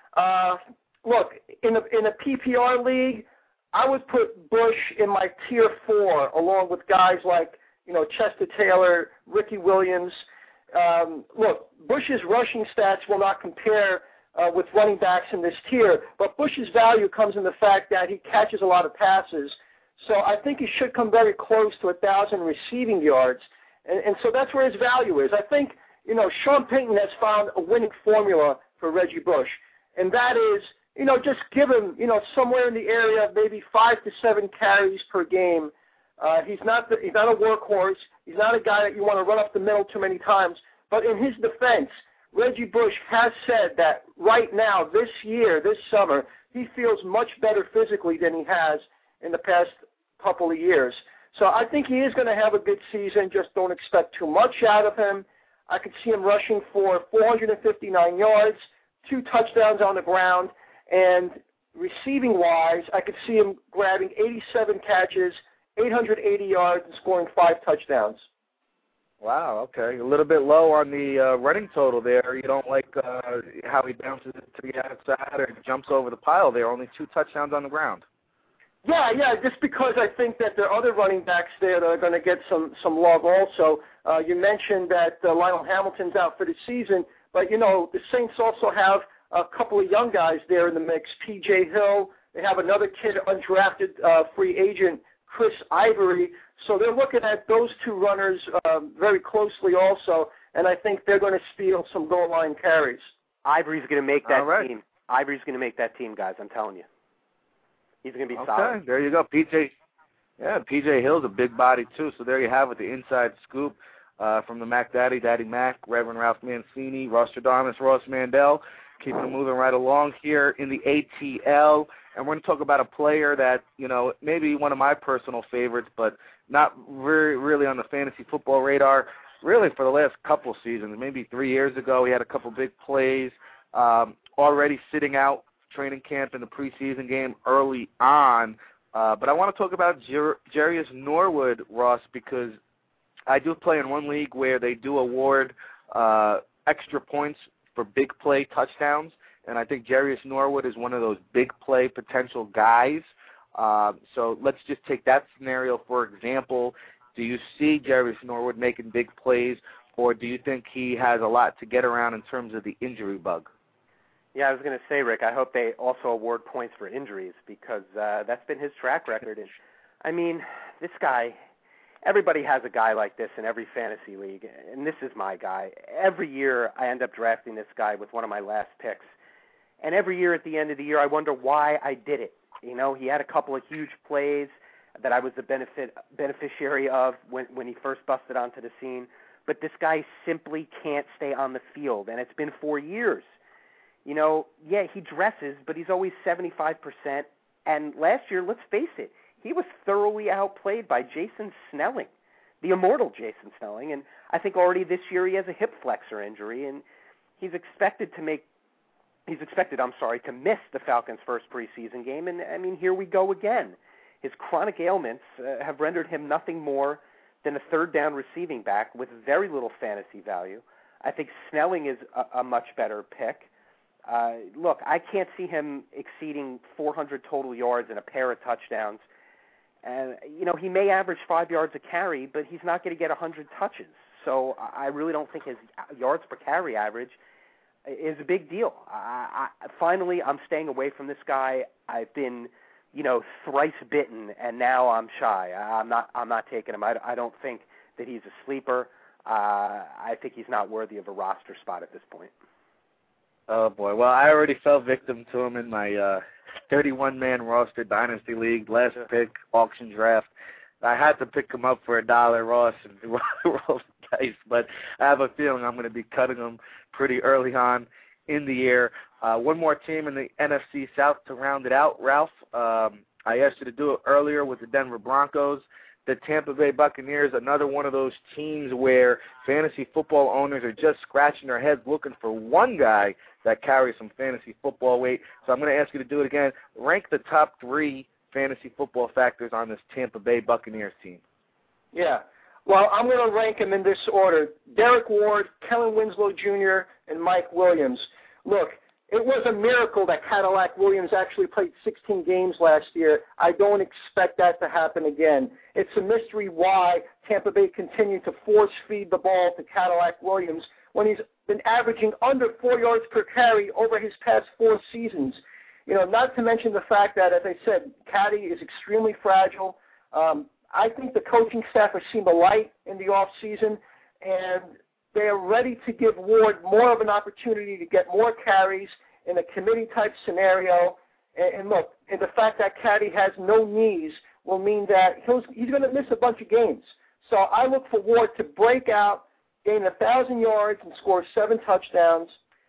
Look, in a PPR league, I would put Bush in my tier 4, along with guys like, Chester Taylor, Ricky Williams. Look, Bush's rushing stats will not compare with running backs in this tier, but Bush's value comes in the fact that he catches a lot of passes. So I think he should come very close to 1,000 receiving yards, and so that's where his value is. I think, Sean Payton has found a winning formula for Reggie Bush, and that is, just give him, somewhere in the area of maybe 5 to 7 carries per game. He's not a workhorse. He's not a guy that you want to run up the middle too many times. But in his defense, Reggie Bush has said that right now, this year, this summer, he feels much better physically than he has in the past couple of years. So I think he is going to have a good season. Just don't expect too much out of him. I could see him rushing for 459 yards, 2 touchdowns on the ground, and receiving-wise, I could see him grabbing 87 catches, 880 yards, and scoring 5 touchdowns. Wow, okay. A little bit low on the running total there. You don't like how he bounces it to the outside or jumps over the pile there. Only 2 touchdowns on the ground. Yeah, just because I think that there are other running backs there that are going to get some love also. You mentioned that Lionel Hamilton's out for the season, but, the Saints also have a couple of young guys there in the mix. P.J. Hill, they have another kid, undrafted free agent, Chris Ivory. So they're looking at those 2 runners very closely also, and I think they're going to steal some goal line carries. Ivory's going to make that team. Ivory's going to make that team, guys, I'm telling you. He's going to be solid. Okay, there you go. P.J. Hill's a big body, too, so there you have it, the inside scoop from the Mac Daddy, Daddy Mac, Reverend Ralph Mancini, Rostradamus, Ross Mandel, keeping it moving right along here in the ATL. And we're going to talk about a player that, maybe one of my personal favorites, but not really on the fantasy football radar, really for the last couple seasons. Maybe 3 years ago, he had a couple big plays, already sitting out training camp in the preseason game early on. But I want to talk about Jarius Norwood, Ross, because I do play in one league where they do award extra points for big play touchdowns. and I think Jarius Norwood is one of those big play potential guys. So let's just take that scenario for example. Do you see Jarius Norwood making big plays, or do you think he has a lot to get around in terms of the injury bug? Yeah, I was going to say, Rick, I hope they also award points for injuries because that's been his track record. And I mean, this guy, everybody has a guy like this in every fantasy league, and this is my guy. Every year I end up drafting this guy with one of my last picks. And every year at the end of the year I wonder why I did it. You know, he had a couple of huge plays that I was the beneficiary of when he first busted onto the scene. But this guy simply can't stay on the field, and it's been 4 years. You know, yeah, he dresses, but he's always 75%. And last year, let's face it, he was thoroughly outplayed by Jason Snelling, the immortal Jason Snelling. And I think already this year he has a hip flexor injury, and he's expected to miss the Falcons' first preseason game. And, I mean, here we go again. His chronic ailments have rendered him nothing more than a third-down receiving back with very little fantasy value. I think Snelling is a much better pick. Look, I can't see him exceeding 400 total yards and a pair of touchdowns. And, you know, he may average 5 yards a carry, but he's not going to get 100 touches. So I really don't think his yards per carry average is a big deal. Finally, I'm staying away from this guy. I've been, you know, thrice bitten, and now I'm shy. I'm not taking him. I don't think that he's a sleeper. I think he's not worthy of a roster spot at this point. Oh, boy. Well, I already fell victim to him in my 31-man roster dynasty league, last pick, auction draft. I had to pick him up for $1, Ross, and roll the dice, but I have a feeling I'm going to be cutting him pretty early on in the year. One more team in the NFC South to round it out, Ralph. I asked you to do it earlier with the Denver Broncos. The Tampa Bay Buccaneers, another one of those teams where fantasy football owners are just scratching their heads looking for one guy that carries some fantasy football weight. So I'm going to ask you to do it again. Rank the top 3 fantasy football factors on this Tampa Bay Buccaneers team. Yeah. Well, I'm going to rank them in this order: Derek Ward, Kellen Winslow Jr., and Mike Williams. Look, it was a miracle that Cadillac Williams actually played 16 games last year. I don't expect that to happen again. It's a mystery why Tampa Bay continued to force-feed the ball to Cadillac Williams when he's been averaging under 4 yards per carry over his past 4 seasons. You know, not to mention the fact that, as I said, Caddy is extremely fragile. I think the coaching staff has seen the light in the offseason, and they are ready to give Ward more of an opportunity to get more carries in a committee-type scenario. And look, and the fact that Caddy has no knees will mean that he's going to miss a bunch of games. So I look for Ward to break out, gain 1,000 yards, and score 7 touchdowns.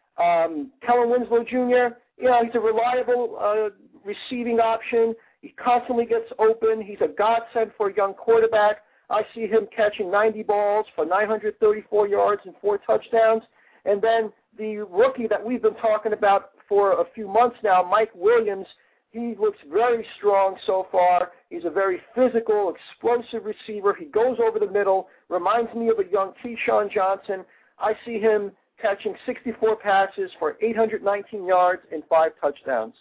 Kellen Winslow Jr., you know, he's a reliable receiving option. He constantly gets open. He's a godsend for a young quarterback. I see him catching 90 balls for 934 yards and 4 touchdowns. And then the rookie that we've been talking about for a few months now, Mike Williams, he looks very strong so far. He's a very physical, explosive receiver. He goes over the middle, reminds me of a young Keyshawn Johnson. I see him catching 64 passes for 819 yards and 5 touchdowns.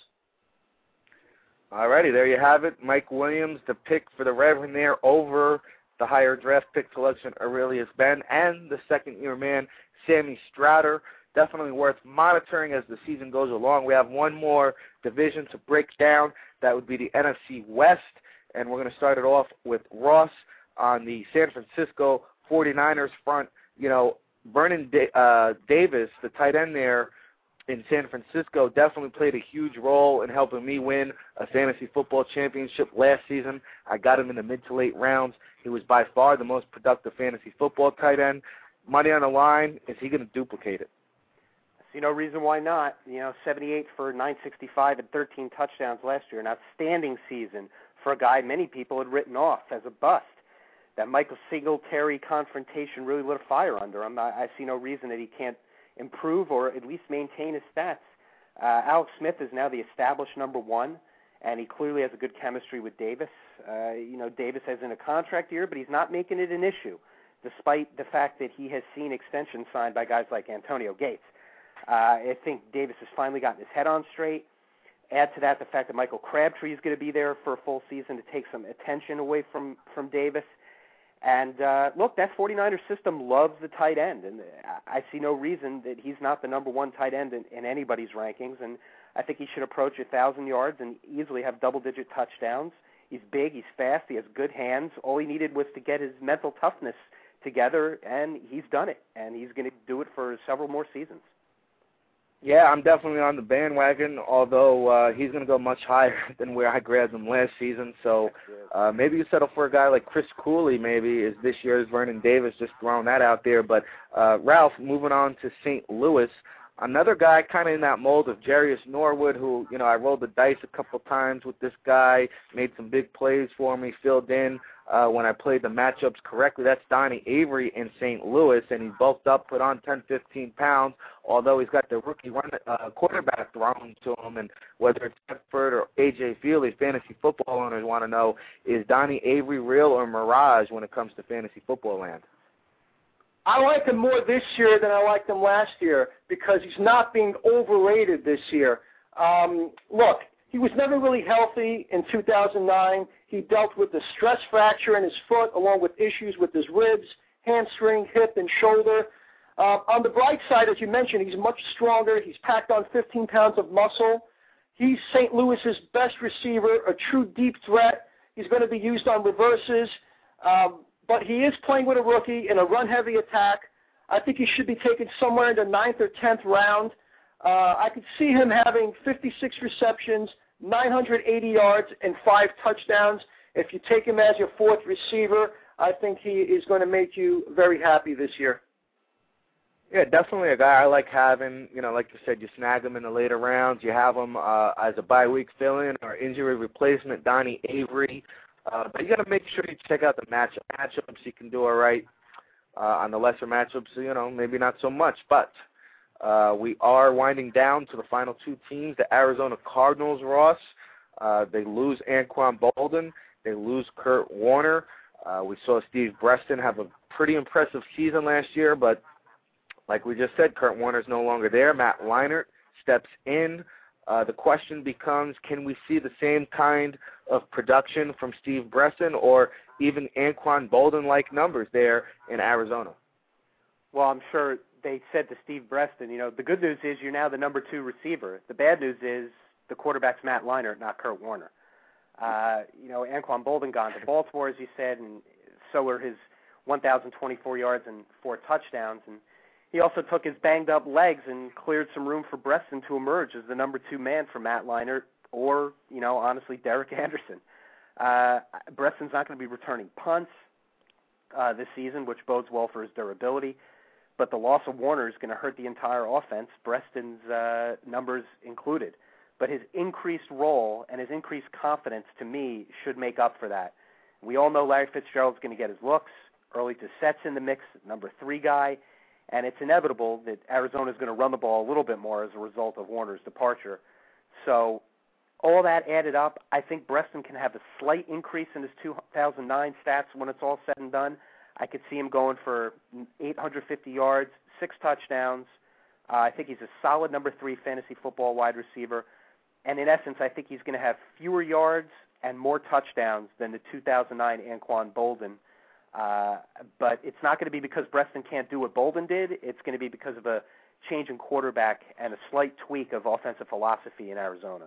All righty, there you have it. Mike Williams, the pick for the Reverend there over the higher draft pick selection, Aurelius Ben, and the second-year man, Sammy Strouder. Definitely worth monitoring as the season goes along. We have one more division to break down. That would be the NFC West, and we're going to start it off with Ross on the San Francisco 49ers front. You know, Vernon Davis, the tight end there in San Francisco, definitely played a huge role in helping me win a fantasy football championship last season. I got him in the mid to late rounds. He was by far the most productive fantasy football tight end. Money on the line, is he going to duplicate it? See no reason why not. You know, 78 for 965 and 13 touchdowns last year. An outstanding season for a guy many people had written off as a bust. That Michael Singletary confrontation really lit a fire under him. I see no reason that he can't improve or at least maintain his stats. Alex Smith is now the established number 1, and he clearly has a good chemistry with Davis. You know, Davis has in a contract year, but he's not making it an issue, despite the fact that he has seen extensions signed by guys like Antonio Gates. I think Davis has finally gotten his head on straight. Add to that the fact that Michael Crabtree is going to be there for a full season to take some attention away from Davis. And, look, that 49ers system loves the tight end, and I see no reason that he's not the number one tight end in anybody's rankings, and I think he should approach 1,000 yards and easily have double-digit touchdowns. He's big, he's fast, he has good hands. All he needed was to get his mental toughness together, and he's done it, and he's going to do it for several more seasons. Yeah, I'm definitely on the bandwagon, although he's going to go much higher than where I grabbed him last season. So maybe you settle for a guy like Chris Cooley, maybe, is this year's Vernon Davis, just throwing that out there. But, Ralph, moving on to St. Louis, another guy kind of in that mold of Jarius Norwood, who, you know, I rolled the dice a couple times with this guy, made some big plays for me, filled in when I played the matchups correctly. That's Donnie Avery in St. Louis, and he's bulked up, put on 10, 15 pounds, although he's got the rookie quarterback thrown to him. And whether it's Tedford or A.J. Feely, fantasy football owners want to know, is Donnie Avery real or mirage when it comes to fantasy football land? I like him more this year than I liked him last year because he's not being overrated this year. Look, he was never really healthy in 2009. He dealt with a stress fracture in his foot along with issues with his ribs, hamstring, hip, and shoulder. On the bright side, as you mentioned, he's much stronger. He's packed on 15 pounds of muscle. He's St. Louis's best receiver, a true deep threat. He's going to be used on reverses. But he is playing with a rookie in a run-heavy attack. I think he should be taken somewhere in the 9th or 10th round. I could see him having 56 receptions, 980 yards, and 5 touchdowns. If you take him as your fourth receiver, I think he is going to make you very happy this year. Yeah, definitely a guy I like having. You know, like you said, you snag him in the later rounds. You have him as a bye-week fill-in or injury replacement, Donnie Avery. But you got to make sure you check out the matchups. You can do all right on the lesser matchups, you know, maybe not so much. But we are winding down to the final two teams, the Arizona Cardinals, Ross. They lose Anquan Boldin. They lose Kurt Warner. We saw Steve Breston have a pretty impressive season last year, but like we just said, Kurt Warner's no longer there. Matt Leinart steps in. The question becomes, can we see the same kind of production from Steve Breston or even Anquan Boldin-like numbers there in Arizona? Well, I'm sure they said to Steve Breston, you know, the good news is you're now the number 2 receiver. The bad news is the quarterback's Matt Leinart, not Kurt Warner. You know, Anquan Boldin gone to Baltimore, as you said, and so were his 1,024 yards and 4 touchdowns. And he also took his banged-up legs and cleared some room for Breston to emerge as the number 2 man for Matt Leinart or, you know, honestly, Derek Anderson. Breston's not going to be returning punts this season, which bodes well for his durability. But the loss of Warner is going to hurt the entire offense, Breston's numbers included. But his increased role and his increased confidence, to me, should make up for that. We all know Larry Fitzgerald's going to get his looks. Early Dissette's in the mix, number 3 guy. And it's inevitable that Arizona's going to run the ball a little bit more as a result of Warner's departure. So all that added up, I think Breston can have a slight increase in his 2009 stats when it's all said and done. I could see him going for 850 yards, 6 touchdowns. I think he's a solid number 3 fantasy football wide receiver. And in essence, I think he's going to have fewer yards and more touchdowns than the 2009 Anquan Boldin. But it's not going to be because Breston can't do what Boldin did. It's going to be because of a change in quarterback and a slight tweak of offensive philosophy in Arizona.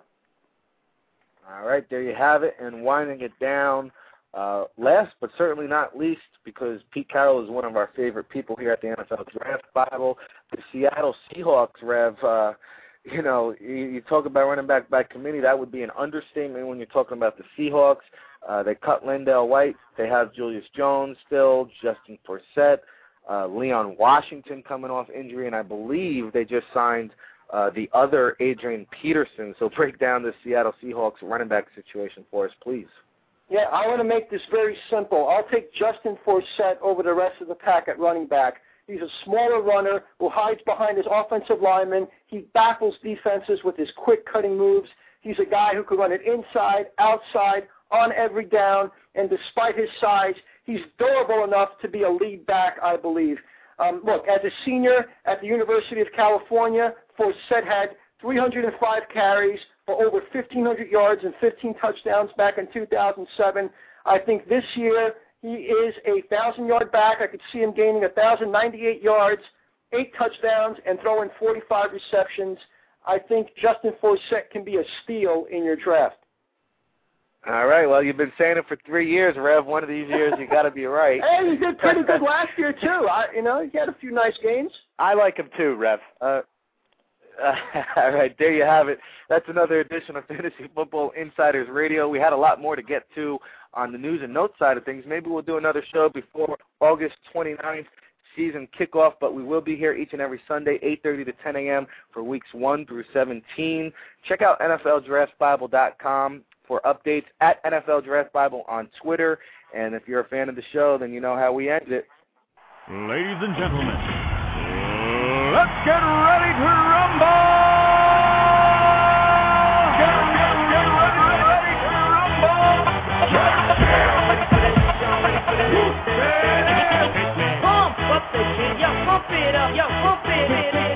All right, there you have it. And winding it down, last but certainly not least, because Pete Carroll is one of our favorite people here at the NFL Draft Bible, the Seattle Seahawks, Rev. You know, you talk about running back by committee, that would be an understatement when you're talking about the Seahawks. They cut Lendell White. They have Julius Jones still, Justin Forsett, Leon Washington coming off injury, and I believe they just signed the other Adrian Peterson. So break down the Seattle Seahawks running back situation for us, please. Yeah, I want to make this very simple. I'll take Justin Forsett over the rest of the pack at running back. He's a smaller runner who hides behind his offensive lineman. He baffles defenses with his quick cutting moves. He's a guy who can run it inside, outside, on every down, and despite his size, he's durable enough to be a lead back, I believe. Look, as a senior at the University of California, Forsett had 305 carries for over 1,500 yards and 15 touchdowns back in 2007. I think this year he is a 1,000-yard back. I could see him gaining 1,098 yards, 8 touchdowns, and throwing 45 receptions. I think Justin Forsett can be a steal in your draft. All right. Well, you've been saying it for 3 years, Rev. One of these years, you got to be right. Hey, he did pretty good last year too. He had a few nice games. I like him too, Rev. All right, there you have it. That's another edition of Fantasy Football Insiders Radio. We had a lot more to get to on the news and notes side of things. Maybe we'll do another show before August 29th season kickoff, but we will be here each and every Sunday, 8:30 to 10 a.m. for weeks 1 through 17. Check out NFLDraftBible.com for updates, at NFL Draft Bible on Twitter. And if you're a fan of the show, then you know how we end it. Ladies and gentlemen, let's get ready to rumble! Get ready to rumble! Pump up the shit, yo, pump it up, yo, pump it.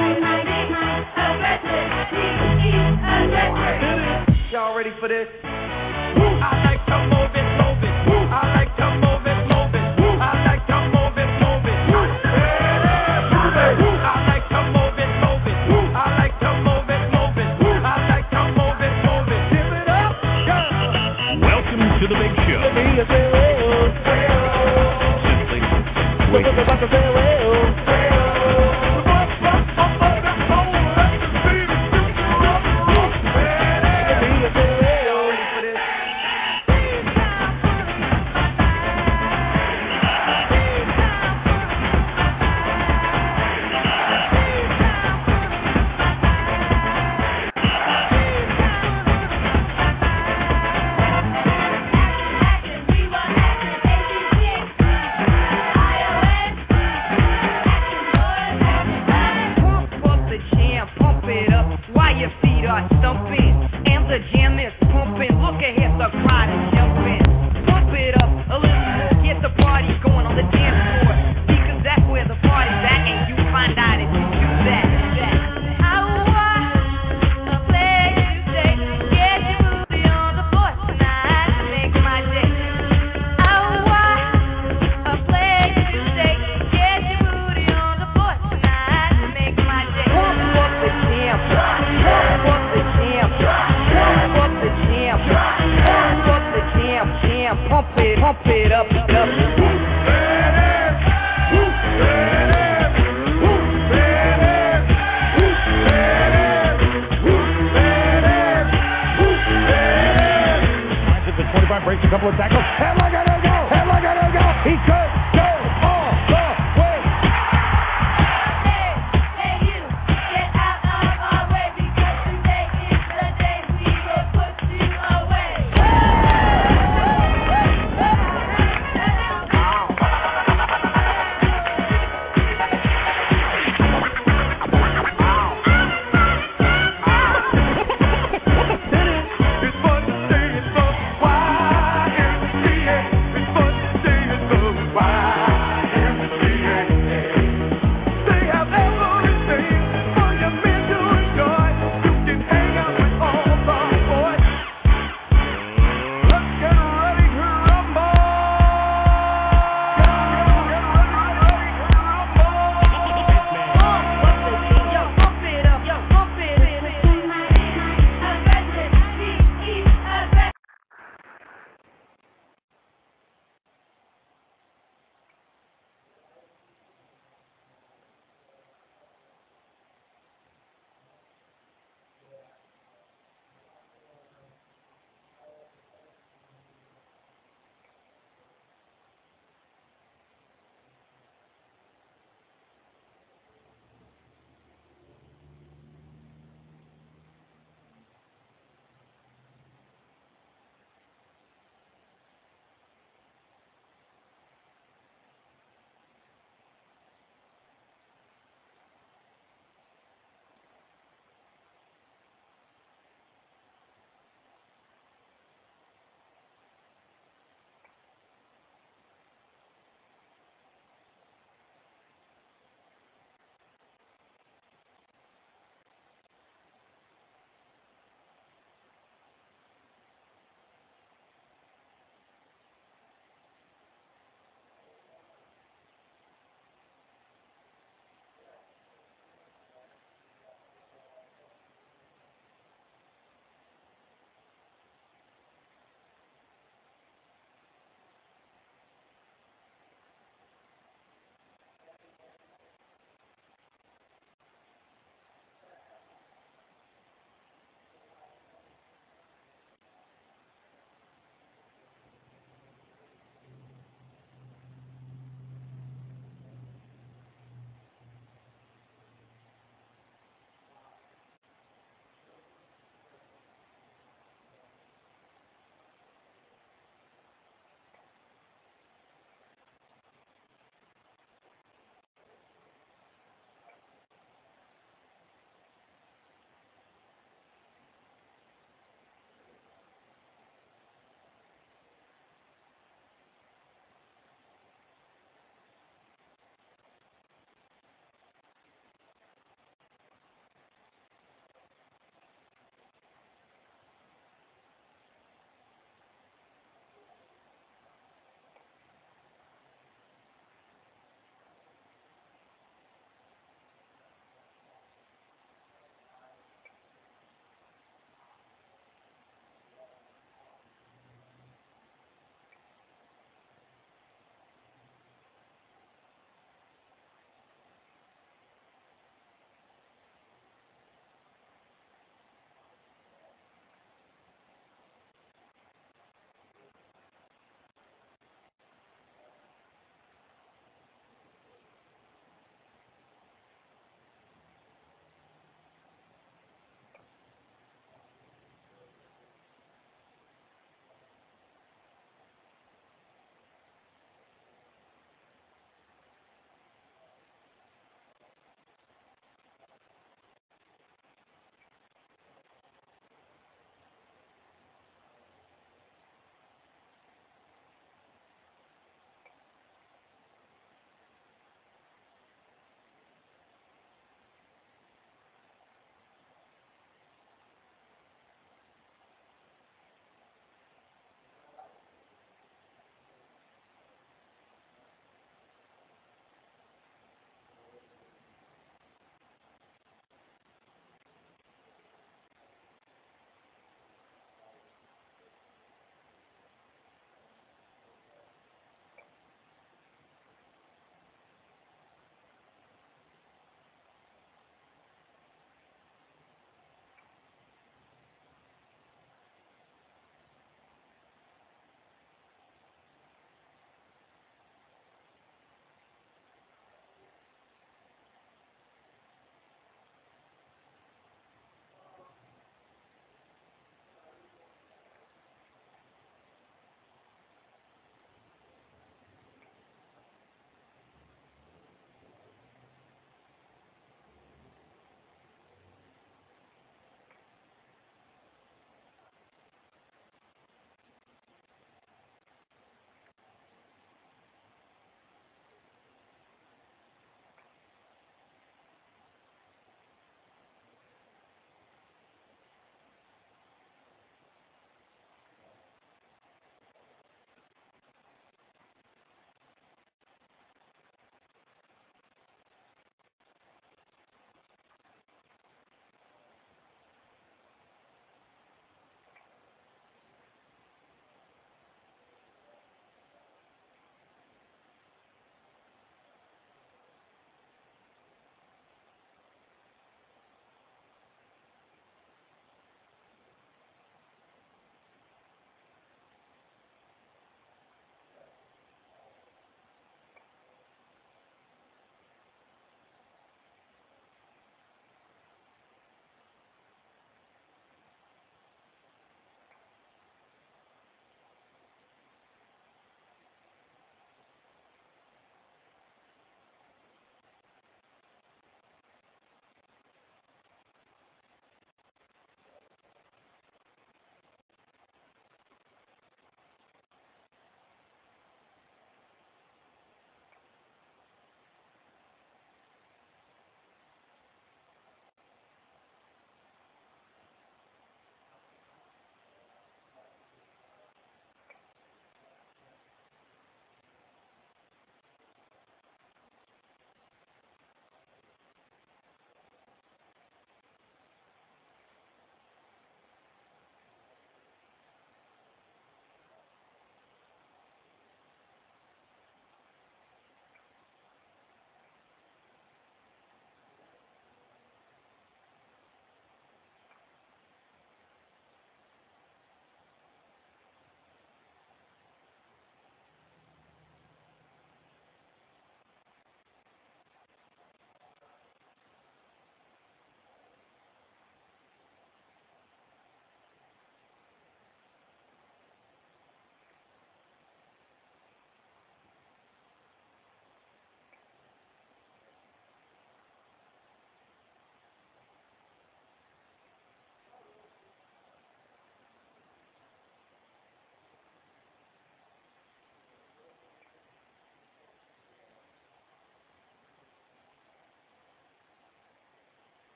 Y'all ready for this? I like to move it, move it. I like to move it, move it. I like to move it, move it. I like to move it, move it. I like to move it, move it. I like to move it, move it. Give it up, yeah. Welcome to the big show. Simply breaks a couple of tackles.